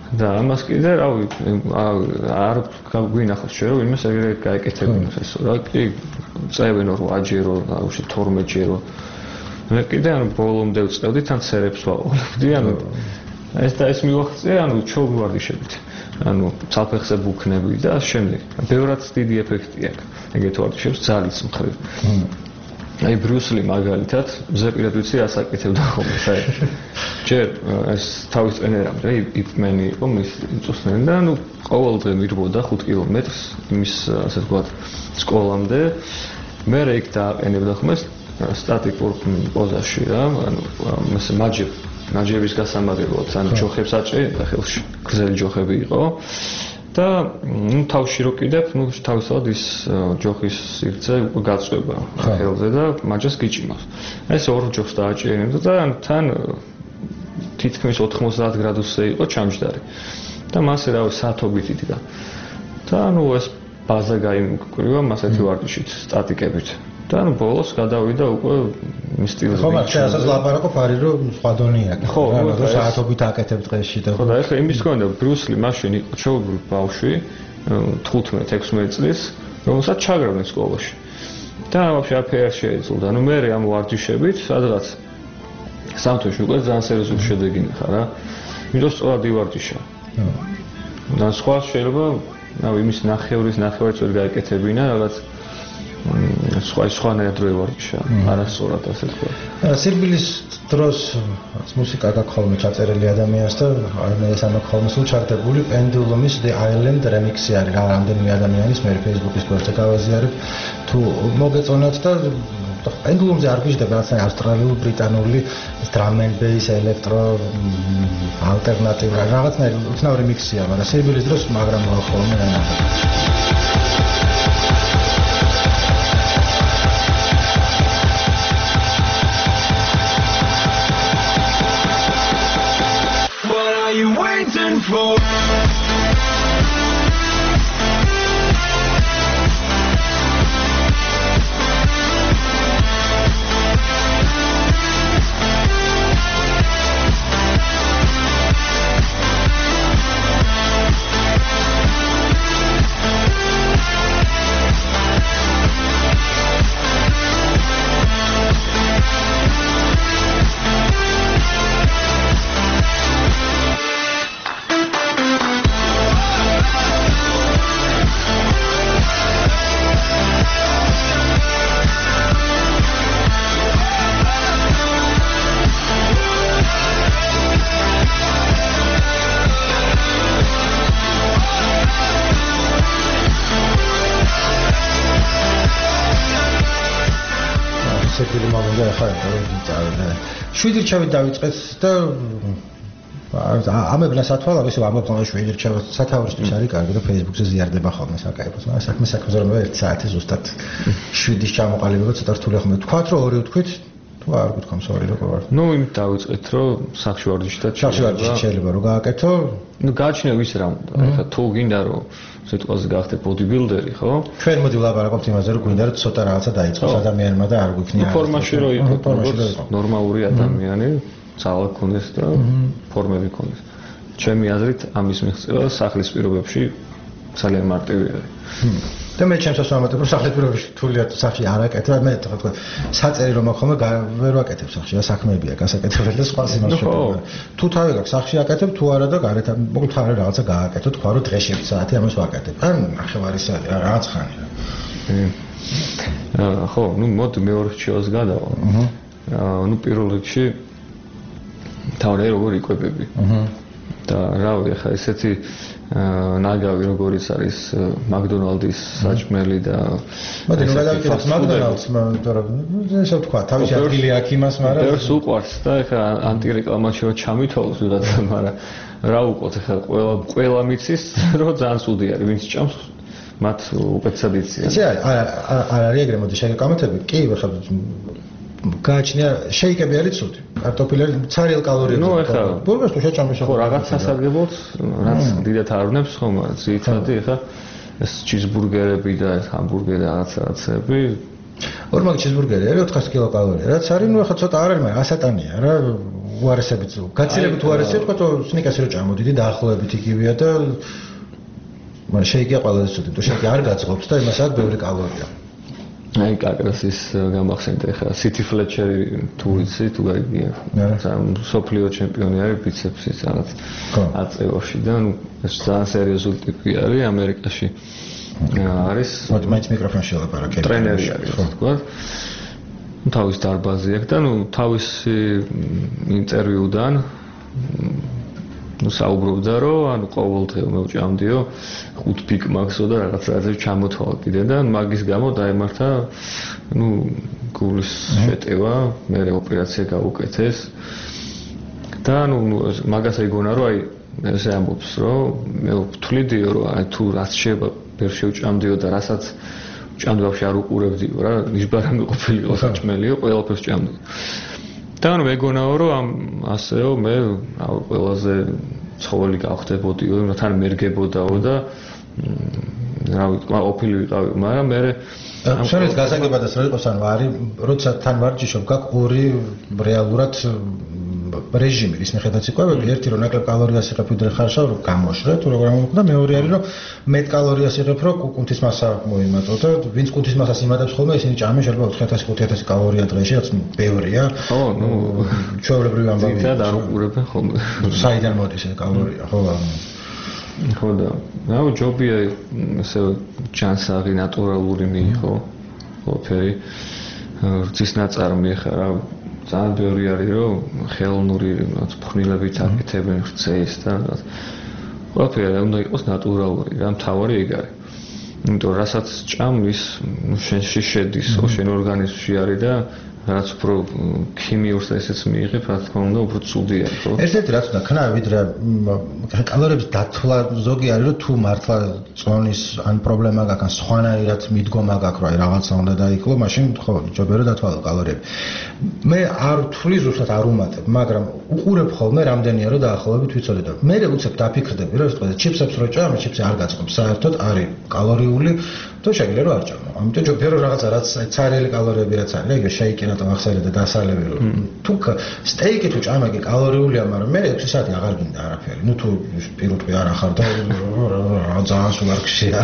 და ამას კიდე რავი არ გვინახავს შე რომ იმას ეგრე გაეკეთებინოს ეს რა კი წევენო რომ აჯერო აუში თორმეტჯერო მე კიდე ანუ ბოლომდე ვწევდი თან სერებს ვაყოლებდი ანუ ეს და ეს მივახცე ანუ ჩოლ ვარდიშებით ანუ ცალფეხზე ბუქნები და შემდეგ ბევრად დიდი ეფექტი აქვს ეგეთ ვარდიშებს ძალის მხრივ აი ბრიუსლი მაგალითად ზეპირად ვიცი რას აკეთებდა ხოლმე საერთოდ ჯერ ეს თავის ტრენერამდე იპმენი იყო მის წუსნელი და ანუ ყოველდღე მირბოდა ხუთ კილომეტრს იმის ასე ვთქვათ სკოლამდე მე იქ დააყენებდა ხოლმე სტატიკურ პოზაში რა ანუ ესე მაჯებ მაჯების გასამაგებლად ანუ ჯოხებს აჭერდა ხელში გრძელი ჯოხები იყო და ნუ თავში რო კიდებ ნუ თავისად ის ჯოხის სიგრძე უკვე გაწვება ხელზე და მაჯას გიჭიმავს ეს ორ ჯოხს დააჭერებდა და თან თითქმის ოთხმოცდაათ გრადუსზე იყო ჩამჯდარი და მასე რავი საათობით იდგა და ნუ ეს ბაზა გაიმკვრივა მასეთი ვარდიშით სტატიკებით და ნუ ბოლოს გადავიდა უკვე მის სტილზე. ხო, მაგრამ ასე ლაპარაკობ არის რომ სხვა დონეა. ხო, რომ საათობით აკეთებ დღეში და ხო და ეხლა იმის გქონდა ბრიუსლი მაშინ იყო ჩაუბრული ბავშვი თხუთმეტ ექვსმეტ წლის, რომელსაც ჩაგრავდნენ სკოლაში. და ვაფშე აფერ შეეძლო. ნუ მე ამ ვარჯიშებით სადღაც სამთვეში უკვე ძალიან სერიოზული შედეგი ნახა რა. მინდოს სწორად ივარჯიშა. და სხვა შეიძლება ნუ იმის ნახევრის ნახევარიც ვერ გაეკეთებინა რაღაც სხვა სხვა ნედროი ვარჯიშა არასწორად ასე თქვა. სირბილის დროს მუსიკა გაქვს ხოლმე ჩაწერილი ადამიანს და აი ეს ამ ხოლმე სულ ჩართებული Pendulum-ის The Island remix-ი არის რა რამდენიმე ადამიანის მე Facebook-ის გვერდზე გავაზიარებ თუ მოგეწონათ და Pendulum-ზე არ გვიждდება რაღაცა ავსტრალიური ბრიტანული drum and bass ელექტრო ალტერნატივი რაღაცნაირი უცნაური remix-ია მაგრამ სირბილის დროს მაგრამ ხოლმე რა for შვიდი რჩევით დავიწყეთ და ამებნას ათვალავ ისე ამობხმო შვიდი რჩევით სათავისთვის არის კარგი და Facebook-ზე ზიარდება ხოლმე საკაიფოს მაგრამ საქმე საქმეზე რომ ერთი საათი ზუსტად შვიდის ჩამოყალიბება ცოტა რთული ხომ თქვათ რომ ორი ვთქვით თუ არ გითხოვს ორი როგორ ვარ ნუ იმით დავიწყეთ რომ სახში ვარჯიშთა სახში ვარჯიში შეიძლება რომ გააკეთო ნუ გააჩნია ვის რა უნდა ეხლა თუ გინდა რომ სიტყვაზე გახდე ბოდიბილდერი ხო ჩვენ მოდი ვლაპარაკობთ იმაზე რომ გვინდა რომ ცოტა რაღაცა დაიწყოს ადამიანმა და არ გვიქნია ფორმაში რო იყოს ნორმალური ადამიანი ძალა ქონდეს და ფორმები ქონდეს ჩემი აზრით ამის მიღწევა სახლის პირობებში ძალიან მარტივი არის და მე ჩემს ასვამატებ რომ სახლის პირობებში თულია სახში არ აკეთებ მე თქვა საწერი რომ ახლა ვერ ვაკეთებ სახში და საქმეებია გასაკეთებელი და სხვა სიმას შეგვიძლია თუ თავი გაქვს სახში აკეთებ თუ არა და გარეთ მოკლედ ხარ რაღაცა გააკეთო თქვა რომ დღეში ერთი საათი ამას ვაკეთებ ან ნახევარი საათი რაღაც ხანი რა ხო ნუ მოდი მეორე რჩევას გადავალ აა ნუ პირველ რიგში თავი როგორ იკვებები და რავი ახლა ესეთი ნაგავი როგორიც არის მაკდონალდის საჭმელი და მოდი ნუ გადავიდეთ მაკდონალდს მაგრამ ესე ვთქვა თავისი ადგილი აქვს იმას მაგრამ ბევრს უყვარს და ახლა ანტირეკლამაში რო ჩამითვალოს ვიღაც მაგრამ რა უყოთ ახლა ყველა ყველა მიცის რომ ძალიან სუდი არის ვინც ჭამს მათ უკეთესად იციან ესე არ არის ეგრე მოდი შეგეკამათები კი ხა გააჩნია შეიკები არის ცუდი კარტოფილი ცარიელ კალორიებს ნუ ახლა ბურგერს თუ შეჭამის ხო რაღაც სასარგებლოც რაც დიდად არ ვნებს ხომ ძირითადად ახლა ეს ჩიზბურგერები და ეს ჰამბურგერი რაღაც რაღაცები ორმაგი ჩიზბურგერი არის ოთხასი კილოკალორია რაც არის ნუ ახლა ცოტა არ არის მაგრამ ასატანია რა უარესებით გაცილებით უარესია თქვა რომ სნიკერსი რო ჭამოდიდი დაახლოებით იგივეა და მაგრამ შეიგია ყველაზე ცუდი თუ შეიგია არ გაწყობს და იმას აქვს ბევრი კალორია აი კაკრასის გამახსენდა ხა სიტი ფლეჩერი თუ იცი თუ გაიგია სოფლიო ჩემპიონი არის ბიცეპსის რაღაც აწევაში და ნუ ეს ძალიან სერიოზული ტიპი არის ამერიკაში არის მაინც მიკროფონში ელაპარაკე ტრენერი არის თქვა თავის დარბაზი აქვს და ნუ თავისი ინტერვიუდან ну საუბრობდა რომ ანუ ყოველდღე მე ვჭამდიო ხუთ პიკ მაქსო და რაღაც რაღაცებს ჩამოთვალ კიდე და მაგის გამო დაემართა ну გულის შეტევა მე ოპერაცია გაუკეთეს და ну მაგას ეგონა რომ აი ესე ამბობს რომ მე ვთვლიდიო რომ აი თუ რაც შეიძლება ვერ შევჭამდიო და რასაც ჭამდავში არ უყურებდიო რა ნიშბარამი ყოფილიყო საჭმელიო ყველაფერს ჭამდიო და ნუ მეგონაო რომ ამ ასეო მე ყველაზე ცხოველი გავხდებოდიო რომ თან მერგებოდაო და რა ვიცი ოფილი ვიყავი მაგრამ მე შენს გასაგებადას რა იყოს ანუ არის როცა თან ვარჯიშობ გაქვს ორი რეალურად რეჟიმი ის მიხედაც იყვები ერთი რომ ნაკლებ კალორიას იღებ ვიდრე ხარშავ რომ გამოშრე თუ როგორ ამოხდა მეორე არის რომ მეტ კალორიას იღებ რომ კუნთის მასა მოიმატო და ვინც კუნთის მასას იმატებს ხოლმე ისინი ჭამენ შეიძლება ოთხ ათას ხუთ ათას კალორია დღეში რაც ბევრია ხო ნუ ჩვეულებრივი ამბავი და არ უყურებენ ხოლმე საიდან მოდის ეს კალორია ხო ხო და ნაუ ჯობია ესე ჯანსაღი ნატურალური მიიღო ყველაფერი რძის ნაწარმი ხარ რა ძალიან ბევრი არის რომ ხელოვნური ფხვნილებით აკეთებენ რძეს და ყველაფერი უნდა იყოს ნატურალური რა მთავარი ეგ არის იმიტომ რასაც ჭამის შენში შედის შენ ორგანიზმში არის და რაც უფრო ქიმიურს ესეც მიიღებ რა თქმა უნდა უფრო ცუდია ხო ერთ-ერთი რაც უნდა ქნა ვიდრე კალორიების დათვლა ზოგი არის რომ თუ მართლა წონის ან პრობლემა გაქვს ან სხვანაირად მიდგომა გაქვს რა რაღაცა უნდა დაიკლო მაშინ ხო ჯობია რომ დათვალო კალორიები მე არ ვთვლი ზუსტად არ უმატებ მაგრამ უყურებ ხოლმე რამდენია რომ დაახლოებით ვიცოდე და მე უცებ დაფიქრდები რომ ეს ჩიპსებს რო ჭამე ჩიპსი არ გაწყობს საერთოდ არის კალორიული თუ შეიძლება რომ არ ჭამო ამიტომ ჯობია რომ რაღაცა რაც ცარიელი კალორიები რაც არის ეგ შეიკინა და ახსენე და დასალევი რომ თუ სტეიკი თუ ჭამაკი კალორიულია მაგრამ მე ექვსი საათი აღარ გინდა არაფერი ნუ თუ პირუტყვი არ ახარ და ძალიან სულ არ გშია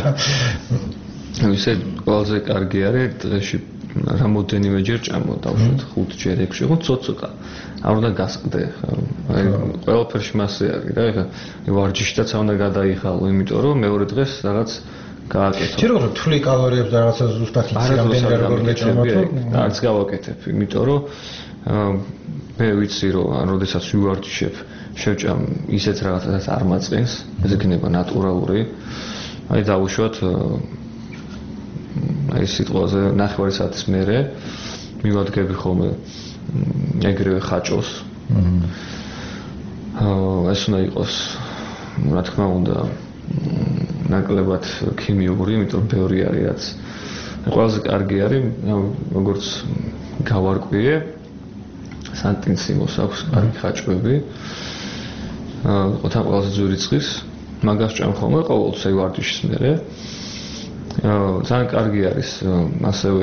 ისე ყველაზე კარგი არის დღეში რამოდენიმეჯერ ჭამო დავუშვათ ხუთ ჯერ ექვსი ხო ცოტ-ცოტა არ უნდა გასყდე აი ყველაფერში მასე არის რა ეხა ვარჯიშშიც არ უნდა გადაიხალო იმიტომ რომ მეორე დღეს რაღაც გააკეთო. ჯერ როგორ თვლი კალორიებს და რაღაცა ზუსტად იცი რამდენი როგორ მეჭამა თუ არც გავაკეთებ, იმიტომ რომ მე ვიცი რომ ან როდესაც ვივარჯიშებ, შევჭამ ისეთ რაღაცას არ მაწყენს, ეს იქნება ნატურალური. აი დავუშვათ აი სიტყვაზე ნახევარი საათის მერე მივადგები ხოლმე ეგრევე ხაჭოს. აა ეს უნდა იყოს რა თქმა უნდა ნაკლებად ქიმიური, იმიტომ რომ ბევრი არის რაც ყველაზე კარგი არის, როგორც გავარკვიე, სანტინსიმოს აქვს კარგი ხაჭვები. აა თან ყველაზე ძვირი წყის, მაგას ჭამ ხოლმე ყოველთვის ვარჯიშის მერე. აა ძალიან კარგი არის ასევე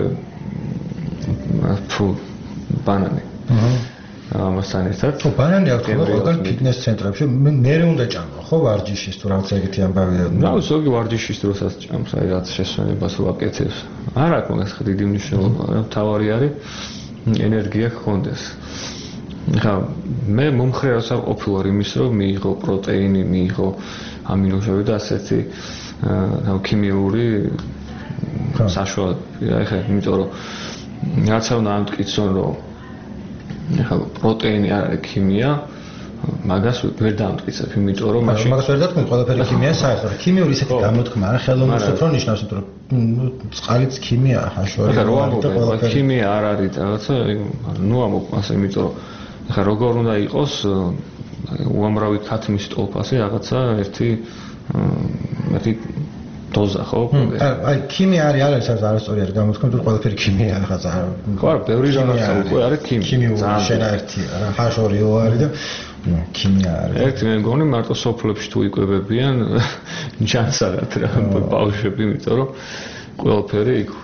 ფუ ბანანი. აჰა ამასთან ერთად. ხო, ბანანი აქვს ყველგან ფიტნეს ცენტრებში. მე უნდა ჭამო, ხო, ვარჯიშის თუ რაღაც ეგეთი ამბავია. რა, ზოგი ვარჯიშის დროსაც ჭამს, აი რაც შესვენებას რო აკეთებს. არ აქვს მაგას დიდი მნიშვნელობა, რა, თავარი არის ენერგია გქონდეს. ხა, მე მომხრე რასაც ყოფილვარ იმის, რომ მიიღო პროტეინი, მიიღო ამინოჟები და ასეთი აა ქიმიური საშუალებები. აი ხა, იმიტომ რომ რაც არ უნდა ამტკიცონ, რომ ახლა პროტეინი არ არის ქიმია, მაგას ვერ დამტკიცებ, იმიტომ რომ მაშინ მაგას ვერ დათქმით, ყველაფერი ქიმია საერთოდ. ქიმიური ისეთი გამოთქმა არა, ხელოვნურს უფრო ნიშნავს, იმიტომ რომ წყალიც ქიმიაა, ჰაშვარი. ახლა რო ამბობ, ქიმია არ არის რაღაცა, ნუ ამბობ ასე, იმიტომ რომ ახლა როგორ უნდა იყოს უამრავი ქათმის ტოლფასი რაღაცა ერთი ერთი დოზა ხო? აი ქიმია არის არის არასწორი არის გამოთქმა, თუ ყველაფერი ქიმია რაღაცა. ხო, არა, ბევრი რაღაცა უკვე არის ქიმია. ქიმიური შენაერთია, რა, ჰაშორიო არის და ქიმია არის. ერთი მე მგონი მარტო სოფლებში თუ იკვებებიან ჯანსაღად რა ბავშვები, იმიტომ რომ ყველაფერი იქ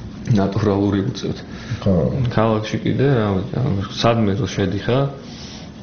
ნატურალური უწევთ. ხო. ქალაქში კიდე რა, სადმე რო შედიხარ,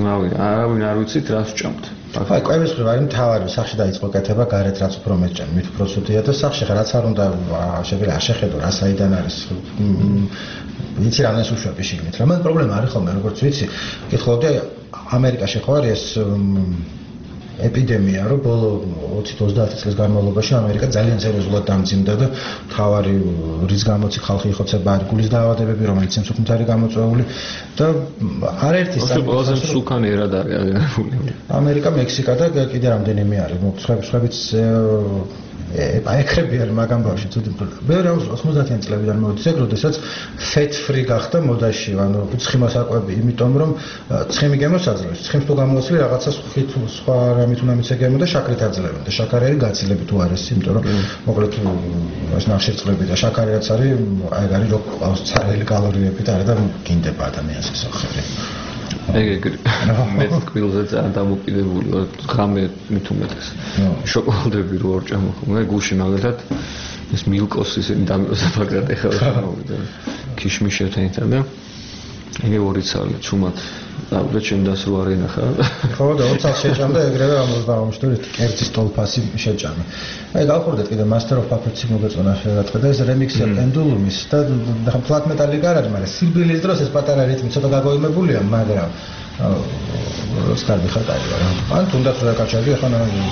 რავი, არავინ არ ვიცით რას ჭამთ. აი, კვების მხრივ არის მთავარი, სახში დაიწყო კეთება, გარეთ რაც უფრო მეჭამ, მით უფრო ცუდია და სახში ხა რაც არ უნდა შეგვიძლია არ შეხედო, რა საიდან არის. ვიცი რამეს უშვები შიგნით. რამე პრობლემა არის ხოლმე, როგორც ვიცი, კითხულობდი ამერიკაში ხო არის ეს ეპიდემია, რომ ბოლო ოცი ოცდაათი წლის განმავლობაში ამერიკა ძალიან სერიოზულად დამძიმდა და მთავარი რის გამოც ხალხი იხოცება არის გულის დაავადებები, რომელიც მსუქნით არის გამოწვეული და არაერთი ყველაზე მსუქანი ერად არის აღიარებული. ამერიკა, მექსიკა და კიდე რამდენიმე არის. სხვებიც აიქრები არის მაგამ ბავშვი ცუდი პრობლემა. მე რა ოცდაათიანი წლებიდან მოვიდეს ეგ, როდესაც fat free გახდა მოდაში, ანუ ცხიმასაკვები, იმიტომ რომ ცხიმი გემოს აძლევს. ცხიმს თუ გამოაცლი რაღაცა ხით სხვა რამით უნდა მიცეგემო და შაქრით აძლევენ და შაქარი არის გაცილებით უარესი, იმიტომ რომ მოკლედ ეს ნახშირწყლები და შაქარი რაც არის, აი არის რო ყავს ცარიელი კალორიებით არის და გინდება ადამიანს ეს ხერი. ეგ მე კვილზე ძალიან დამოკიდებული ვარ ღამე მით უმეტეს შოკოლადები რო არ ჭამო მე გუში მაგალითად ეს მილკოს ისინი დამიოცა მაგრამ ეხლა მოვიდა ქიშმიშებთან და ეგ ორი ცალი ჩუმად და ჩემ დასრულ არ ენახა ხო და ორი ცალი შეჭამდა ეგრევე ამბობთ კერძის ტოლფასი შეჭამე აი გავხურდეთ კიდე Master of Puppets მოგეწონა შევატყე და ეს რემიქსი პენდულუმის და ფლატ მეტალი არ არის მაგრამ სიბილის დროს ეს პატარა რიტმი ცოტა გაგოიმებულია მაგრამ სტარდი ხარ რა ან თუნდაც რა კაჩაგი ახლა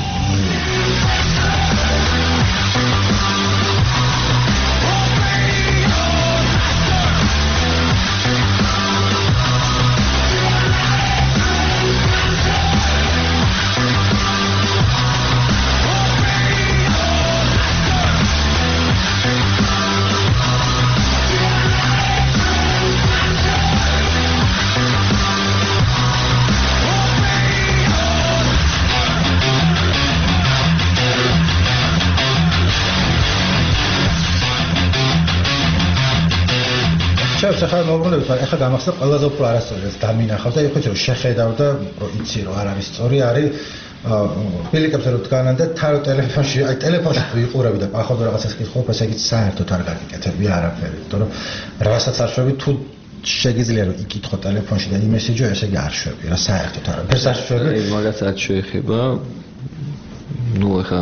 ახლა მოგვრუნდებით, მაგრამ ახლა გამახსოვდა ყველაზე უფრო არასწორად დამინახავ და ეხლა რომ შეხედავ და იცი რომ არ არის სწორი არის ფილიკებზე რომ დგანან და თავ ტელეფონში, აი ტელეფონში თუ იყურები და პახობ რაღაცას კითხულობ, ესე იგი საერთოდ არ გაგიკეთებია არაფერი, იმიტომ რომ რაღაცას არ შვები თუ შეგიძლია რომ იკითხო ტელეფონში და იმესიჯო, ესე იგი არ შვები, რა საერთოდ არაფერს არ შვები. აი მაგასაც შეეხება ნუ ახლა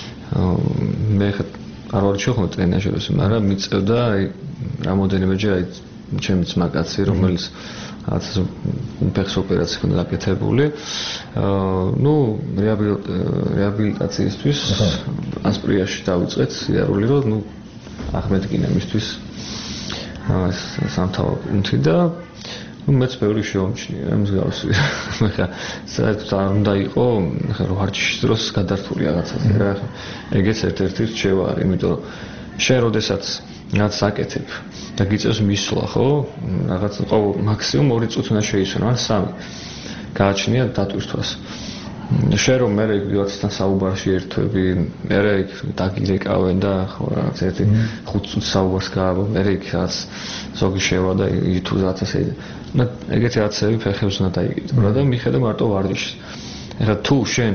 მე არ ვარ ჩხომ ტრენაჟერს, მაგრამ მიწევდა აი რამოდენიმეჯერ აი ჩემიც მაგაცი რომელიც რაღაც ფეხს ოპერაცია ქონდა გაკეთებული. აა ნუ რეაბილიტაციისთვის ასპრიაში დავიწყეთ იარული რომ ნუ აღმედგინა მისთვის აა სამთავო პუნქტი და ნუ მეც ბევრი შეომჩნია მსგავსი. ხა საერთოდ არ უნდა იყო ხა რო არჩის დროს გადართული რაღაცაზე რა. ეგეც ერთ-ერთი რჩევა არის, იმიტომ რომ შენ როდესაც რაც საკეთებ და გიწევს მისვლა, ხო? რაღაც ყოველ მაქსიმუმ ორი წუთი უნდა შეისვენო, ან სამი. გააჩნია დატვირთვას. შენ რომ მე ვიღაცასთან საუბარში ერთვები, მე დაგირეკავენ და ხო რაღაც ერთი ხუთ წუთს საუბარს გააბო, მე იქ რაც ზოგი შევა და თუ რაღაც ესე. და ეგეთი რაღაცები ფეხებს უნდა დაიგიდო და მიხედა მარტო ვარჯიშს. ეხლა თუ შენ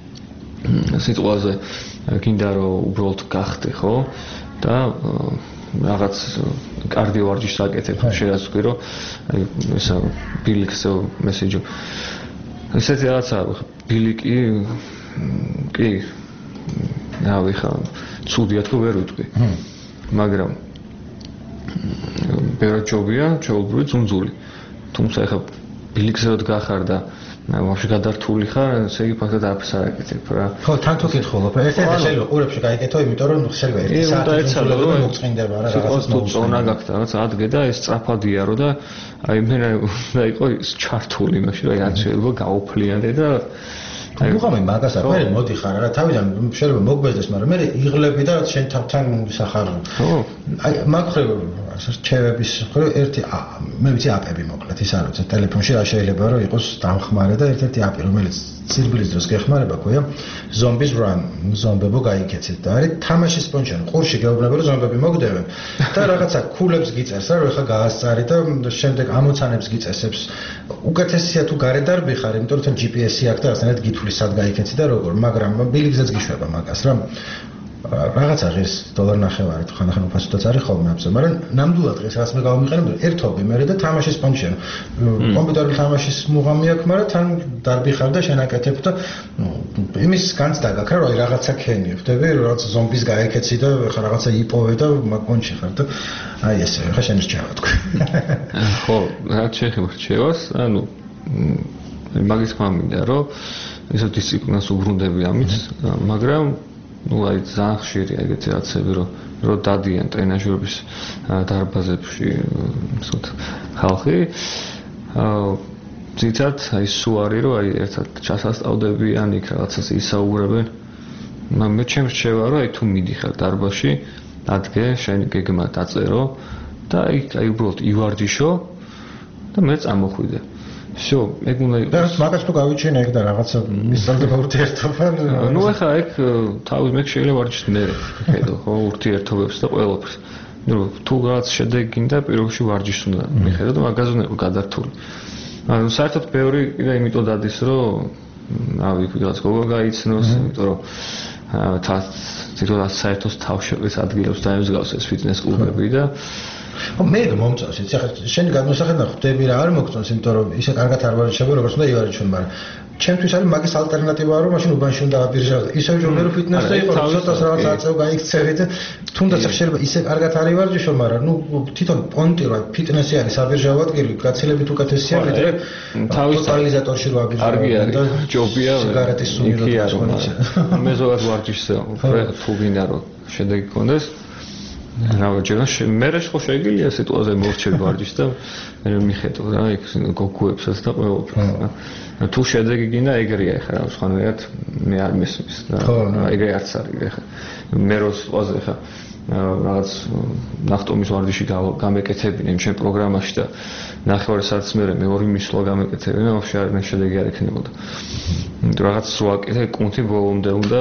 სიტყვაზე გინდა რომ უბრალოდ გახდე, ხო? და რაღაც კარდიო ვარჯიშს აკეთებ, შეიძლება თქვი რომ აი ესა ბილიკსო მესეჯო. ესეთი რაღაცა ბილიკი კი რავი ხა ცუდია თქო ვერ ვიტყვი. მაგრამ ბევრი ჯობია, ჩაუბრუნე ძუნძული. თუმცა ეხა ბილიქზე რომ გახარ და ვაფშე გადართული ხარ, ესე იგი ფაქტად არაფერს არ აკეთებ რა. ხო, თან თუ კითხულობ, ერთ-ერთი შეიძლება ყურებში გაიკეთო, იმიტომ რომ შეიძლება ერთი საათი მოგწინდება რა რაღაცას მოუწონა. წონა გაქვს რაღაც ადგე და ეს სწრაფადია რო და აი მე და იყო ჩართული მაშინ რა არ შეიძლება გაუფლიანე და უღამე მაგას არ მე მოდი ხარ რა თავიდან შეიძლება მოგბეზდეს, მაგრამ მე იღლები და შენ თავთან სახარ. ხო. აი მაგხრივ რჩევების ხო ერთი მე ვიცი აპები მოკლედ ის არ ვიცი ტელეფონში რა შეიძლება რომ იყოს დამხმარე და ერთ-ერთი აპი რომელიც ცირბილის დროს გეხმარება ქვია Zombies Run ზომბებო გაიქეცეთ და არის თამაშის სპონჟარი ყურში გეუბნება რომ ზომბები მოგდევენ და რაღაცა ქულებს გიწერს რა ხა გაასწარი და შემდეგ ამოცანებს გიწესებს უკეთესია თუ გარეთ დარბი ხარ იმიტომ რომ თან ჯი პი ესი აქვს და რაღაცნაირად გითვლის სად გაიქეცი და როგორ მაგრამ ბილიკზეც გიშვება მაგას რა რაღაცა ღირს დოლარ ნახევარი თუ ხანახან უფასოდაც არის ხოლმე ამზე, მაგრამ ნამდვილად დღეს რაც მე გავამიყენებ, ერთობი მე და თამაშის პონჩი. კომპიუტერული თამაშის მუღამი აქვს, მაგრამ თან დარბი ხარ და შენ აკეთებ და იმის განცდა გაქვს, რომ რაღაცა ქენი, ხვდები, რაღაც ზომბის გაეკეცი და ხა რაღაცა იპოვე და მაგ პონჩი ხარ და აი ესე, ხა შენ რჩევა თქვი. ხო, რაც შეეხება რჩევას, ანუ მაგის თქმა მინდა, რომ ისო დისციპლინას უბრუნდები ამით, მაგრამ ну აი ძალიან ხშირია ეგეთი რაცები რომ რომ დადიან ტრენაჟერების დარბაზებში ვთქვათ ხალხი აა ძირითადად აი სულ არის რომ აი ერთად ჩასასწავდებიან იქ რაღაცას ისაუბრებენ მე ჩემს რჩევა რომ აი თუ მიდიხარ დარბაზში ადგე შენ გეგმა დაწერო და აი აი უბრალოდ ივარჯიშო და მე წამოხვიდე всё, ეგ უნდა იყოს. და მაგას თუ გავიჩინე ეგ და რაღაცა მისწრდება ურთიერთობა. ნუ ახლა ეგ თავის მე შეიძლება ვარჯიშს მე ხედო, ხო, ურთიერთობებს და ყველაფერს. ნუ თუ რაღაც შედეგი გინდა, პირველში ვარჯიშს უნდა მიხედო და მაგაზე უნდა გადართული. ანუ საერთოდ ბევრი კიდე იმიტომ დადის, რომ ავი ვიღაც გოგო გაიცნოს, იმიტომ რომ თა თვითონაც საერთოდ თავშეყრის ადგილებს დაემსგავსეს ფიტნეს კლუბები და ო მე მომწონს იცი ახლა შენი გადმოსახედნა ხვდები რა არ მოგწონს იმიტომ რომ ისე კარგად არ ვარჯიშობ როგორც უნდა ივარჯიშო მაგრამ ჩემთვის არის მაგის ალტერნატივაა რომ მაშინ უბანში უნდა აბირჟავ ისე ჯობია ფიტნესზე იყო ცოტას რაღაც აწევ გაიქცევი და თუნდაც შეიძლება ისე კარგად არ ივარჯიშო მაგრამ ნუ თვითონ პონტი რა ფიტნესი არის აბირჟავ ადგილი გაცილებით უკეთესია ვიდრე ტოტალიზატორში რო აბირჟავ კარგი არის ჯობია სიგარეტის სუნი რო მე ზოგადად ვარჯიშზე უფრო თუ გინდა რომ შედეგი გქონდეს რა ვაჭერა მე რა ხო შეიძლება სიტუაცია მორჩები ვარჯიშს და მე მიხედო რა იქ გოგოებსაც და ყველაფერს თუ შედეგი გინდა ეგრეა ხა რა სხვანაირად მე არ მესმის და ეგრე არც არის ხა მე როს ვაზე ხა რაღაც ნახტომის ვარჯიში გამეკეთებინე ჩემ პროგრამაში და ნახევარი საათის მერე მე ორი მისვლა გამეკეთებინე ვაფშე არ მე შედეგი არ ექნებოდა იმიტომ რაღაც სულ აკეთე კუნთი ბოლომდე უნდა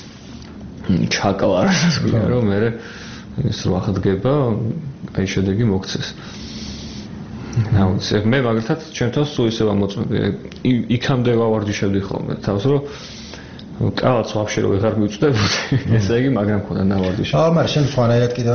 ჩაკლა რა რომ მე ის რო ახდგება, აი შედეგი მოგცეს. ნაუ, მე მაგალითად ჩემთვის სულ ისე ვამოწმები, იქამდე ვავარჯიშებდი ხოლმე, თავს რომ კალაც ვაფშე რო ვეღარ მივწდებოდი, ესე იგი მაგრამ მქონდა ნავარჯიში. აა, მაგრამ შენ სხვანაირად კიდევ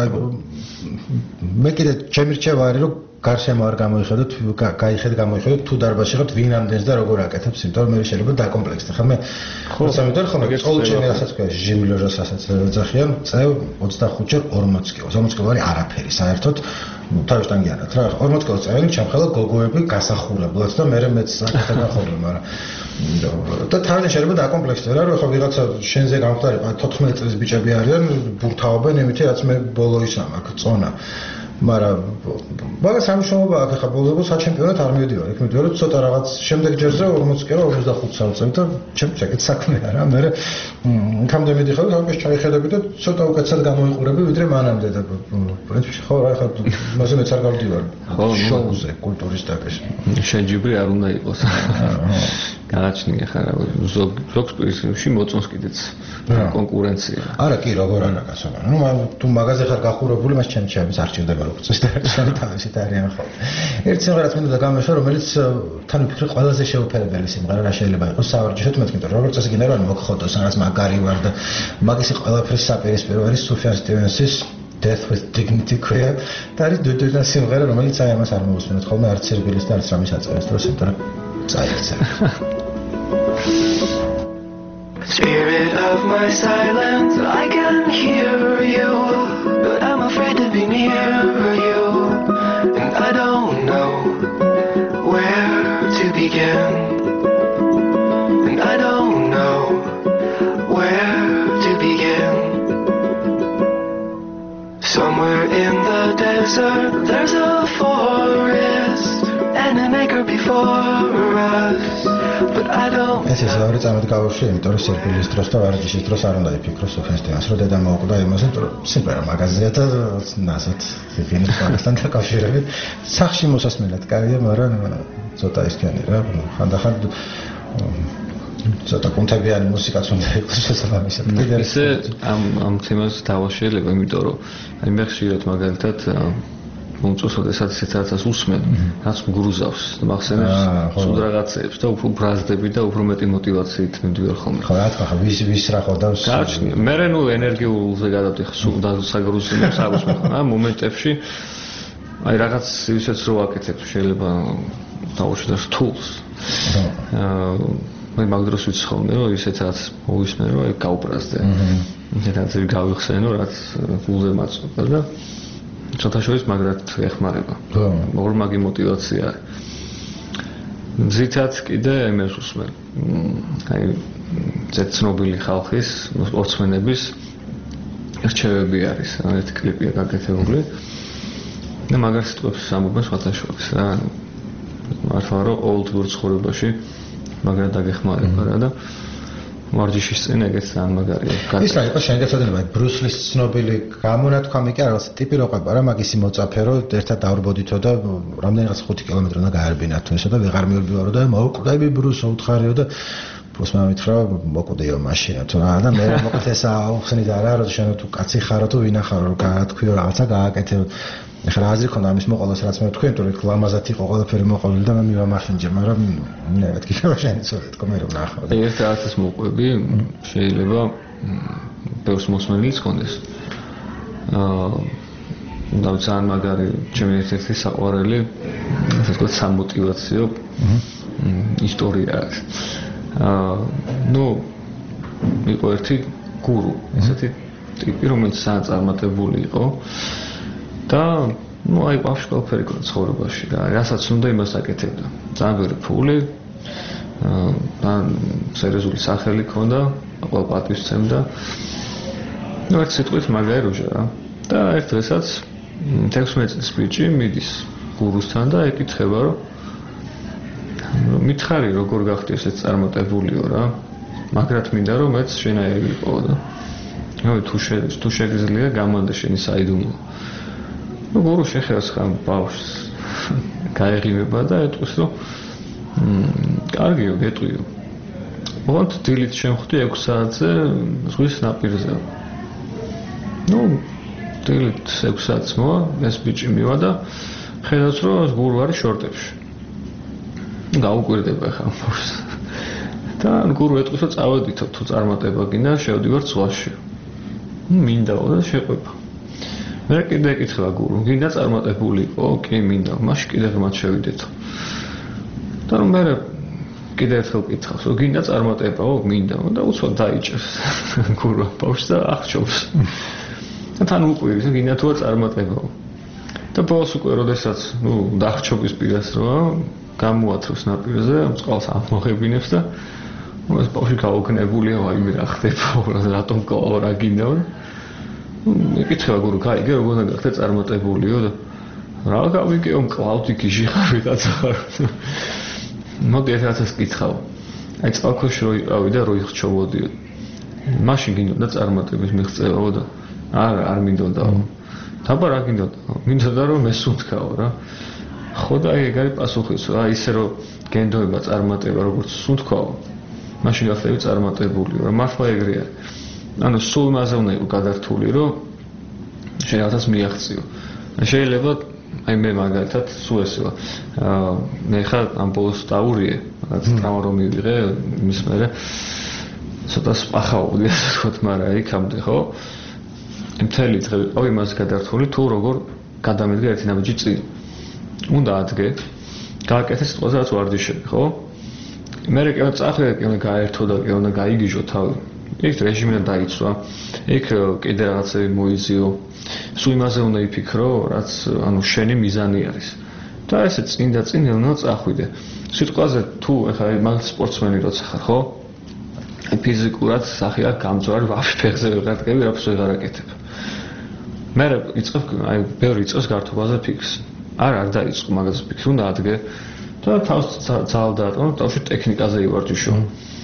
მე კიდე ჩემი რჩევა არის რომ გარშემო არ გამოიხედოთ, გაიხედ გამოიხედოთ თუ დარბაზში ხართ ვინ ამდენს და როგორ აკეთებს, იმიტომ რომ მე შეიძლება დაკომპლექსდე. ხა მე როცა მე დარხომ ყოველჩემი რასაც ქვია, ჟიმლოჟასაც ეძახიან, წევ ოცდახუთ ჯერ ორმოც კილოს. ორმოც კილო არის არაფერი საერთოდ. თავისთან გიანათ რა. ორმოც კილოს წევენ ჩემხელა გოგოები გასახურებლად და მე მეც აკეთებ ხოლმე, მაგრამ და თავიდან შეიძლება დაკომპლექსდე რა, რომ ხა ვიღაცა შენზე გამختارება თოთხმეტ წლის ბიჭები არიან, ბურთაობენ იმითი რაც მე ბოლო ისამ აქ წონა. მაგრამ მაგას სამშობლოა აქ ხა ბოლოს საჩემპიონატ არ მივიდივარ. იქ მივიდივარ ცოტა რაღაც შემდეგ ჯერზე ორმოც კილო ორმოცდახუთ წავწევ და ჩემ შეკეთ საქმეა რა. მე იქამდე მიდიხარ და ამას ჩაიხედები და ცოტა უკეთესად გამოიყურები ვიდრე მანამდე და პრინციპში ხო რა ხა მასე მეც არ გავდივარ. შოუზე კულტურის დაკეს. შენ ჯიბრი არ უნდა იყოს. გააჩნია ხარ ზოგ ზოგს პრინციპში მოწონს კიდეც კონკურენცია. არა კი როგორ არა გასაგა. ნუ თუ მაღაზე ხარ გახურებული მას ჩემ ჩემს არჩევდება როგორც ეს და შენი თავისით არიან ხო. ერთ სიმღერას მინდა გამეშვა რომელიც თან ვფიქრე ყველაზე შეუფერებელი სიმღერა რა შეიძლება იყოს სავარჯიშოდ მეც მითხრა როგორც ეს გინდა რომ მოგხოდოს რაღაც მაგარი ვარ და მაგისი ყველაფრის საპირისპირო არის სუფიან სტივენსის Death with Dignity ქვია და არის დუდუნა სიმღერა რომელიც აი ამას არ მოусმინოთ ხოლმე არც სერბილის და არც რამის აწევს დროს იმიტომ რომ წაიქცა. Spirit of my silence, I can hear you, but I'm afraid to be near you, and I don't know where to begin, and I don't know where to begin. Somewhere in the desert, there's a forest, and an acre before us. ეს ის არის ამეთ გავუშვი, იმიტომ რომ სერბილის დროს და ვარჯიშის დროს არ უნდა იფიქრო სოფენსტიანს, რომ დედა მოუკვდა იმას, რომ სიმღერა მაგაზია და ნაზად ვიღინებს მაგასთან დაკავშირებით. სახში მოსასმენად კარგია, მაგრამ ცოტა ისქენი რა, ხანდახან ცოტა კონტებიანი მუსიკაც უნდა იყოს შესაბამისად. ისე ამ ამ თემას დავაშელებ, იმიტომ რომ აი მე ხშირად მაგალითად მომწონს, როდესაც ისეთ რაღაცას usmen, რაც მგრუზავს, მახსენებს სულ რაღაცებს და უფრო ბრაზდები და უფრო მეტი მოტივაციით მივდივარ ხოლმე. ხო, რა თქმა უნდა, ვის ვის რა ხედავს? გააჩნია. მე ნუ ენერგიულზე გადავდიხარ, სულ დასაგრუზინებს აღოს მე ხომ, მომენტებში აი რაღაც ისეც რო ვაკეთებ, შეიძლება დავუშვათ tools. აა მე მაგდროს ვიცი ხოლმე, რომ ისეთ რაღაც მოვისმენ, რომ აი გავბრაზდე. ისეთ რაღაც გავიხსენო, რაც გულზე მაწვდა და ცოტა შორის მაგრად ეხმარება. მოგ მაგი მოტივაცია არის. მზითაც კიდე იმას უსმენ. აი ზეთ ცნობილი ხალხის, სპორტსმენების რჩევები არის, ერთი კლიპია გაკეთებული. და მაგარ სიტყვებს ამბობენ სხვათა შორის რა. მართლა რომ old-world ცხოვრებაში მაგრად დაგეხმარება რა და მარჯიშის წინ ეგეც ძალიან მაგარია. ის რა იყო შენ გეცოდინება ბრუსლის ცნობილი გამონათქვამი კი არა რაღაც ტიპი რო ყובה რა მაგისი მოწაფერო ერთად დავრბოდითო და რამდენიღაც ხუთი კილომეტრი უნდა გაარბინათ თუ ესა და ვეღარ მიორბივარო და მოუკვდები ბრუსო უთხარიო და ბრუსმა მითხრა მოკვდიო მაშინა თუ რა და მე მოკლედ ესა აუხსნით არა რომ შენ თუ კაცი ხარო თუ ვინა ხარო რომ გაათქვიო რაღაცა გააკეთე ეხლა აზრი ქონდა ამის მოყოლას რაც მე თქვენ თუ რეკ ლამაზად იყო ყველაფერი მოყოლილი და მე მივამახინჯე მაგრამ მე მეთქი რომ შენ იცოდე თქო მე რომ ნახავ და ერთ რაღაცას მოყვები შეიძლება ბევრს მოსმენილის კონდეს აა და ძალიან მაგარი ჩემი ერთ-ერთი საყვარელი ასე ვთქვათ სამოტივაციო ისტორია არის აა ნუ იყო ერთი გურუ ესეთი ტიპი რომელიც ძალიან წარმატებული იყო და ნუ აი ბავშვი ყველაფერი ქონდა ცხოვრებაში რა რასაც უნდა იმას აკეთებდა ძალიან ბევრი ფული აა სერიოზული სახელი ქონდა ყველა პატივს სცემდა ნუ ერთ სიტყვით მაგარი როჟა რა და ერთ დღესაც თექვსმეტ წლის ბიჭი მიდის გურუსთან და ეკითხება რომ მითხარი როგორ გახდი ესეც წარმატებულიო რა მაგრად მინდა რომ მეც შენაირი ვიყო და ნუ თუ თუ შეგიძლია გამანდე შენი საიდუმლო ну гуру შეხედავს ხან ბავშვს გაეღიმება და ეტყვის რომ კარგიო გეტყვიო ოღონდ დილით შემხვდი ექვსი საათზე ზღვის ნაპირზე ну დილით ექვსი საათს მოვა ეს ბიჭი მივა და ხედავს რომ გურუ არის შორტებში გაუკვირდება ხან ბავშვს და გურუ ეტყვის რომ წავედითო თუ წარმატება გინდა შევდივართ ზღვაში მინდაო და შეყვება მე კიდე ეკითხება გურუ, გინდა წარმატებული იყო? კი, მინდა. მაშინ კიდე ღმად შევიდეთო. და რომ მე კიდე ერთხელ კითხავს, რომ გინდა წარმატებაო? მინდა. და უცბად დაიჭერს გურუ ბავშვს და აღჭობს. და თან უყვირის, გინდა თუ წარმატებაო. და ბოლოს უკვე როდესაც, ნუ დახჭობის პირას რა, გამოათროს ნაპირზე, წყალს ამოღებინებს და ეს ბავშვი გაუგნებულია, აი მე რა ხდება, რატომ კლავ რა გინდა? ეკითხება გურუ, გაიგე როგორ უნდა გახდე წარმატებულიო და რა გავიგეო მკლავდი გიჟი ხარ ვიღაცა ხარ. მოდი ერთადაც კითხავ. აი წყალქვეშ რო იყავი და რო იხჩობოდიო. მაშინ გინდოდა წარმატების მიღწევაო და არა არ მინდოდაო. დაბა რა გინდოდა? მინდოდა რომ მე სუნთქაო რა. ხო და აი ეგ არის პასუხიც რა ისე რომ გენდოება წარმატება როგორც სუნთქაო. მაშინ გახდები წარმატებულიო რა მართლა ეგრე არის. ანუ სულ იმაზე უნდა იყო გადართული, რომ შეიძლება მიაღწიო. შეიძლება აი მე მაგალითად სულ ესეა. აა მე ხარ ამ ბოლოს დაურიე, რაღაც ტრავმა რომ მივიღე, იმის მერე ცოტა სპახაობდი, ასე ვთქვათ, მაგრამ იქამდე ხო? მთელი დღე ვიყავ იმაზე გადართული, თუ როგორ გადამედგა ერთი ნაბიჯი წინ. უნდა ადგე, გააკეთე სიტყვაზე რაც ვარჯიშები, ხო? მე რეკეო წახვიდე, კი უნდა გაერთო და კი უნდა გაიგიჟო თავი. იქ რეჟიმი და დაიცვა. იქ კიდე რაღაცები მოიძიო. სულ იმაზე უნდა იფიქრო, რაც ანუ შენი მიზანი არის. და ესე წინ და წინ უნდა წახვიდე. სიტყვაზე თუ ეხლა მაგ სპორტსმენი როცა ხარ, ხო? აი ფიზიკურად სახე აქ გამწვარი ვაფშე ფეხზე ვეღარ დგები, რაფს ვეღარ აკეთებ. მე იწყებ აი ბევრი იწყებს გართობაზე ფიქს. არ არ დაიწყო მაგაზე ფიქრი, უნდა ადგე და თავს ძალ დაატყო, თავში ტექნიკაზე ივარჯიშო.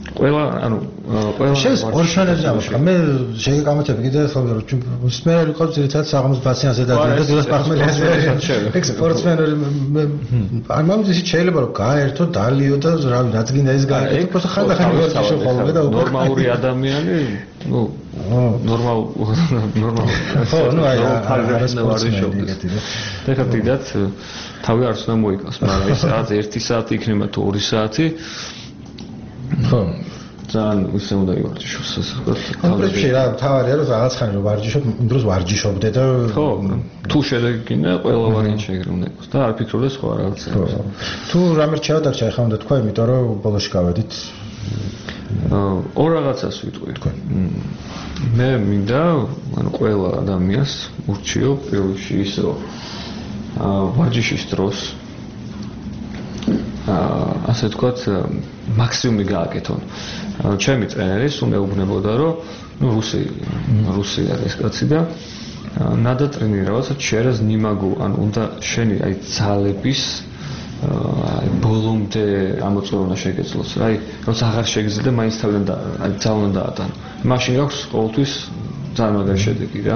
ყველა ანუ ყველა შეიძლება ორშენებზე ამოხა მე შეგეკამათები კიდე ხო რომ სპეციალური იყო ძირითადად საღამოს ბასიანზე და დილას პახმელიანზე ეგ სპორტსმენები არ მომდის შეიძლება რომ გაერთო დალიო და რავი რაც გინდა ის გააკეთო просто ხანდახან ვერტიშო ხოლმე და ნორმალური ადამიანი ну ნორმალ ნორმალ ხო ну აი სპორტსმენი და ხა დიდად თავი არც უნდა მოიკავს მაგრამ ეს რაც ერთი საათი იქნება თუ ორი საათი ხო ძალიან ისე უნდა ივარჯიშოს კონკრეტულად რა თავარია რომ რაღაც ხანი რომ ვარჯიშობ იმ დროს ვარჯიშობდე და ხო თუ შედეგი გინდა ყველა ვარიანტი შეგროვნა იყოს და არ ფიქრობდე სხვა რაღაცებს თუ რამე რჩევა დარჩა ეხლა უნდა თქვა იმიტომ რომ ბოლოში გავედით ორ რაღაცას ვიტყვი თქვენ მე მინდა ანუ ყველა ადამიანს ურჩიო პირველ რიგში ის რომ ვარჯიშის დროს ასე ვთქვათ მაქსიმუმი გააკეთონ. ჩემი ტრენერის უნდა ეუბნებოდა რომ ну руси руси არის კაცი და надо тренироваться через не могу. ანუ უნდა შენი აი ძალების აი ბოლომდე ამოწურვნა შეგეძლოს. აი როცა აღარ შეგიძლია მაინც თავიდან და აი ძალა დაატანო. მაშინ გაქვს ყოველთვის ძალიან მაგარი შედეგი რა.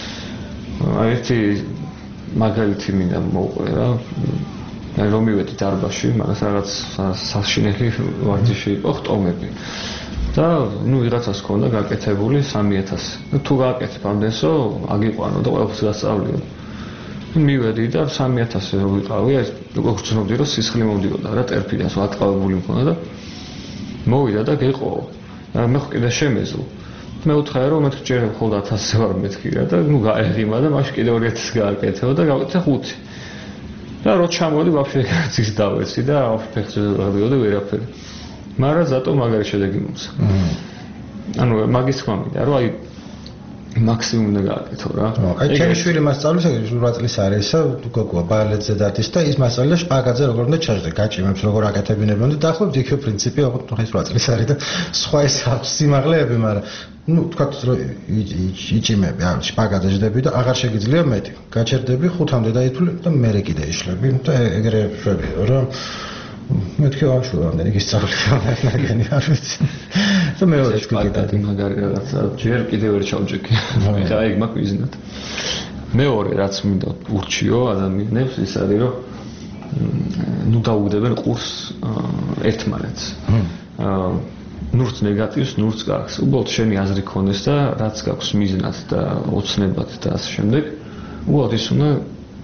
აი ერთი მაგალითი მინდა მოვყვე რა. აი რომ მივედი დარბაზში, მაგას რაღაც საშინელი ვარჯიში იყო ხტომები. და ნუ ვიღაცას ჰქონდა გაკეთებული სამი ათასი. თუ გააკეთებ ამდენსო, აგიყვანო და ყველაფერს გასწავლიო. მივედი და სამი ათასი რო ვიყავი, ეს როგორ ვცნობდი რომ სისხლი მომდიოდა რა ტერფიდან, ვატყავებული მქონდა და მოვიდა და გეყო. მე ხო კიდე შემეზო. მე უთხარი რომ მეთქი ჯერ ხოლმე ათასი ვარ მეთქი რა და ნუ გაეღიმა და მაშინ კიდე ორი ათასი გააკეთე და გავაკეთე ხუთი. და რო ჩამოვედი ვაფშე ძის დავეცი და ფეხზე გადავიდე ვერაფერი. მაგრამ ზატო მაგარი შედეგი მომცა. ანუ მაგის თქმა მინდა რომ აი მაქსიმუმ უნდა გააკეთო რა. აი ჩემი შვილი მასწავლის ორი წლის არის გოგოა ბალეტზე დადის და ის მასწავლე შპაგატზე როგორ უნდა ჩაჟდე გაჭიმებს როგორ აკეთებინებენ და დაახლოებით იქ პრინციპი ოღონდ ეს ორი წლის არის და სხვა ის სიმაღლეები მაგრამ ну თქვათ რომ იჭიმები ან შპაგატზე ჟდები და აღარ შეგიძლია მეტი გაჩერდები ხუთამდე დაითვლი და მერე კიდე იშლები და ეგრე შვები რომ მეთქი აღშულა ამდენი გისწავლი ნაგენი არ ვიცი და მე ვარ შპაგატი მაგარი რაღაცა ჯერ კიდე ვერ ჩავჭიქი და აი მაგვიზნოთ მეორე რაც მინდა ურჩიო ადამიანებს ის არის რომ ნუ დაუგდებენ ყურს ერთმანეთს ნურც ნეგატივს ნურც გაქვს უბრალოდ შენი აზრი ქონდეს და რაც გაქვს მიზნად და ოცნებად და ასე შემდეგ უბრალოდ ის უნდა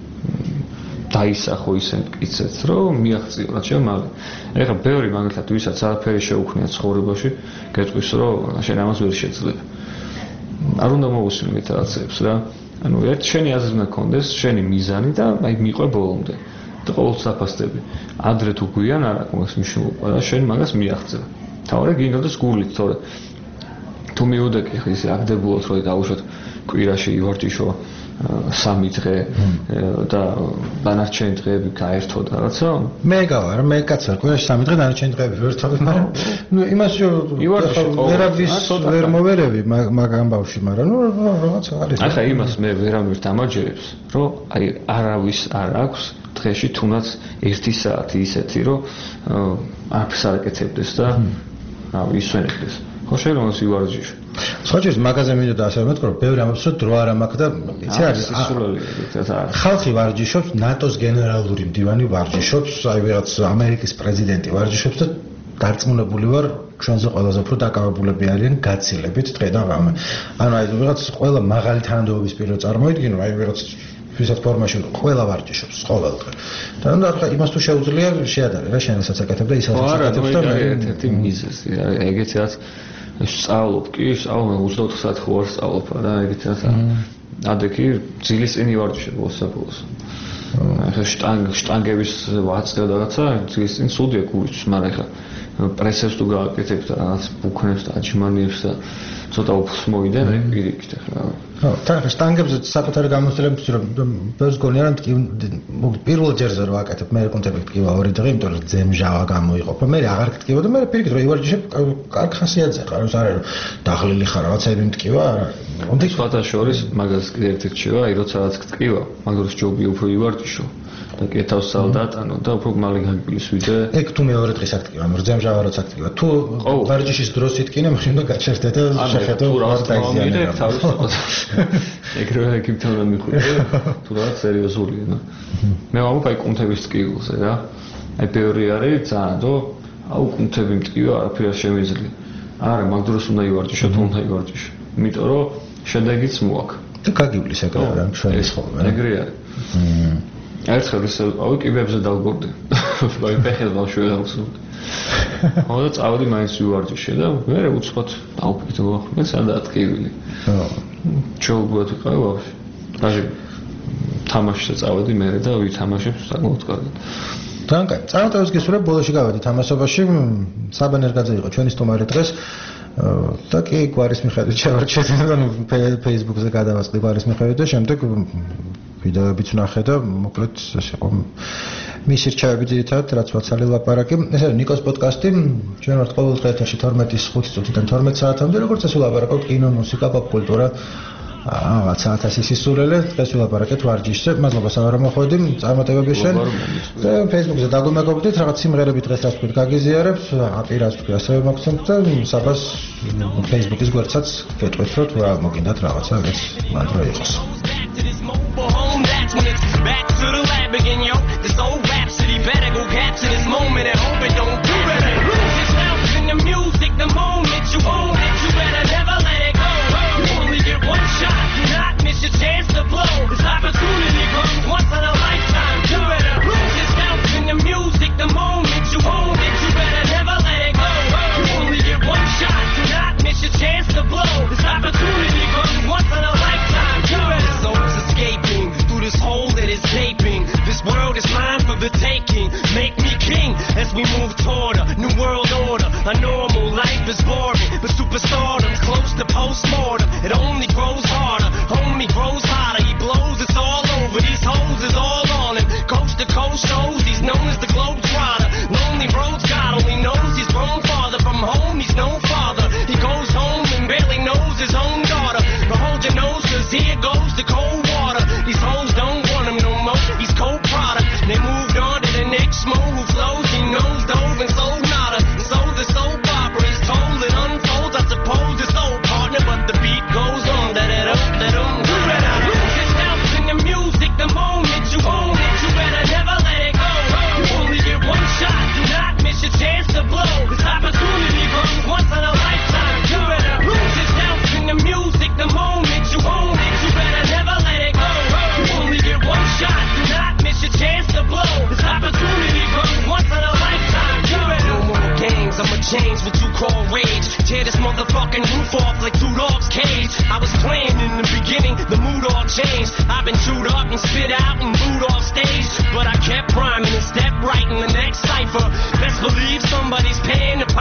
დაისახო ისე მტკიცეთ რომ მიაღწიო რაც შემავე ეხლა ბევრი მაგალითად ვისაც არაფერი შეუქმნია ცხოვრებაში გეტყვის რომ შენ ამას ვერ შეძლებ არ უნდა მოусმინეთ რაღაცებს რა ანუ ერთ შენი აზრი უნდა ქონდეს შენი მიზანი და აი მიყვე ბოლომდე და ყოველთვის დაფასდები ადრე თუ გვიან არ აქვს მაგას მნიშვნელობა და შენ მაგას მიაღწევ თავი გინდოდეს გულით თორე თუ მიუდეკი ხე ისე აგდებულოთ რომ დაუშვათ კვირაში ივარჯიშო სამი დღე და დანარჩენი დღეები გაერთო და რაღაცა მე გავარ მე კაცარ კვირაში სამი დღე დანარჩენი დღეები ვერთობ მაგრამ ნუ იმას ვერავის ვერ მოვერევი მაგ ამბავში მაგრამ ნუ რაღაცა არის ახლა იმას მე ვერავის დამაჯერებს რომ აი არავის არ აქვს დღეში თუნდაც ერთი საათი ისეთი რომ არაფერს არ აკეთებდეს და რავი ისვენებდეს ხო შეიძლება ის ვარჯიშო სხვაჯერს მაგაზე მინდოდა ასე რომ მეთქო რომ ბევრი ამბობს რომ დრო არ ამაქვს და იცი არის ხალხი ვარჯიშობს ნატოს გენერალური მდივანი ვარჯიშობს აი ვიღაც ამერიკის პრეზიდენტი ვარჯიშობს და დარწმუნებული ვარ ჩვენზე ყველაზე უფრო დაკავებულები არიან გაცილებით დღე და ღამე ანუ აი ვიღაც ყველა მაღალი თანამდებობის პირო წარმოიდგინო აი ვიღაც ვისაც ფორმაში ყველა ვარჯიშობს ყოველდღე და ნუ ახლა იმას თუ შეუძლია შეადარე რა შენასაც აკეთებ და ისაც აკეთებ და მე ერთ-ერთი მიზეზი ეგეც რაც სწავლობ კი სწავლობ ოცდაოთხ საათი ხო არ სწავლობ რა ეგეც რაც ადექი ძილის წინ ვარჯიშობ ოსაფოს ახლა შტანგ შტანგების ვაწყებ და რაღაცა ძილის წინ სუდია გულისთვის მაგრამ ახლა პრესებს თუ გააკეთებ და რაღაც ბუქნებს და აჯმანიებს და ცოტა უფს მოიდენ ეგ პირიქით ახლა ხო, თან შტანგებზე საკუთარი გამოცდილების რომ ბევრს გონია რომ პირველ ჯერზე რომ აკეთებ მე კონტექსტი ტკივა ორი დღე, იმიტომ რომ ძემჟავა გამოიყოფა. მე აღარ გტკივა და მე პირიქით რომ ივარჯიშებ კარგ ხასიათზე ხარ, ის არის რომ დაღლილი ხარ რაღაცები მტკივა. უნდა სხვათა შორის მაგას კიდე ერთი რჩევა, აი როცა რაც გტკივა, მაგას ჯობი უფრო ივარჯიშო. და კეთავს სალდატანო და უფრო მალე გაგიგვისვიდე. ეგ თუ მეორე დღეს აქტივა, ძემჟავა როცა აქტივა. თუ ვარჯიშის დროს იტკინე, მაშინ და გაჩერდე და შეხედო რა დაიზიანე. ეგრევე ეკიპთან რომ მიხუტე, თუ რა სერიოზულია, ნო. მე ვამბობ აი კუნთების ტკივილზე რა. აი ბევრი არის ძალიან და აუ კუნთები მტკივა არაფერი არ შემიძლია. არა, მაგ დროს უნდა ივარჯიშო, თუ უნდა ივარჯიშო. იმიტომ რომ შედეგიც მოაქვს. და გაგივლის ეგრე რა, ჩვენი ხოლმე. ეგრე არის. ერთხელ ისე ავი კიბებზე დავგორდი. აი ფეხებს ბავშვი დავსვდი. ხოდა წავედი მაინც ვივარჯიშე და მე უცხოთ დავფიქრე რომ მე სადაა ტკივილი. ხო. ჩოლბოთ ვიყავი ბავშვი. აი თამაშზე წავედი მე და ვითამაშებ საკმაოდ კარგად. თან კაი. წარმატებას გისურვებ ბოლოში გავედი თამაშობაში. საბან ერგაძე იყო ჩვენი სტუმარი დღეს. და კი გვარის მიხედვით შევარჩიეთ და Facebook-ზე გადავასწრე გვარის მიხედვით და შემდეგ ვიდეოებიც ვნახე და მოკლედ ეს იყო მისი რჩევები ძირითადად რაც ვაცალე ლაპარაკი. ეს არის ნიკოს პოდკასტი. ჩვენ ვართ ყოველ დღე ეთერში თორმეტის ხუთი წუთიდან თორმეტ საათამდე, როგორც წესი ვლაპარაკობთ კინო, მუსიკა, პოპკულტურა, რაღაცა ათასი სისულელე. დღეს ვლაპარაკეთ ვარჯიშზე. მადლობა სავარა მოხვედი წარმატებების შენ. და Facebook-ზე დაგვიმეგობრდით, რაღაც სიმღერები დღეს რაც თქვით გაგიზიარებთ, აპირას თქვი ასევე მოგცემთ და საბას Facebook-ის გვერდსაც გეტყვით, რომ თუ რა მოგინდათ რაღაცა ეს მანდრო იყოს. When it's back to the lab again, yo. This old rhapsody better go capture this moment and hope it don't do it. Lose yourself in the music the moment you own it. You better never let it go. You only get one shot, do not miss your chance to blow. This opportunity comes once in a lifetime. You better lose yourself in the music the moment you own it. You better never let it go. You only get one shot, do not miss your chance to blow. This opportunity comes once in a lifetime. You better soul's escaping through this hole that is gaping. This world is mine for the taking. Make me king as we move toward a new world order. A normal life is boring, but superstardom's close to postmortem. It only grows harder, homie grows hotter. He blows, it's all over. These hoes is all on him. Coast to coast shows, he's known as the Globetrotter. Lonely roads, God only knows he's grown farther from home. He's no father. He goes home and barely knows his own daughter. But hold your nose, cause here goes the cold water. These hoes don't want him no more. He's cold product. They moved on to the next mo who flows. He knows dove and sold nada. And so the soap opera is told. It unfolds. I suppose it's old partner, but the beat goes on. That it up, that um. You better lose yourself in the music the moment you own it. You better never let it go. You only get one shot. Do not miss your chance to blow. This opportunity comes once in a lifetime. You better lose yourself in the music the moment you own it. You better never let it go. You only get one shot. Do not miss your chance to blow. This opportunity comes once in a lifetime. You better no more games. I'ma change what you call rage. Tear this motherfucking roof off like two dogs' cage. I was playing in the beginning, the mood all changed. I've been chewed up and spit out and booed off stage, but I kept rhyming and stepped right in the next cipher. Best believe somebody's paying the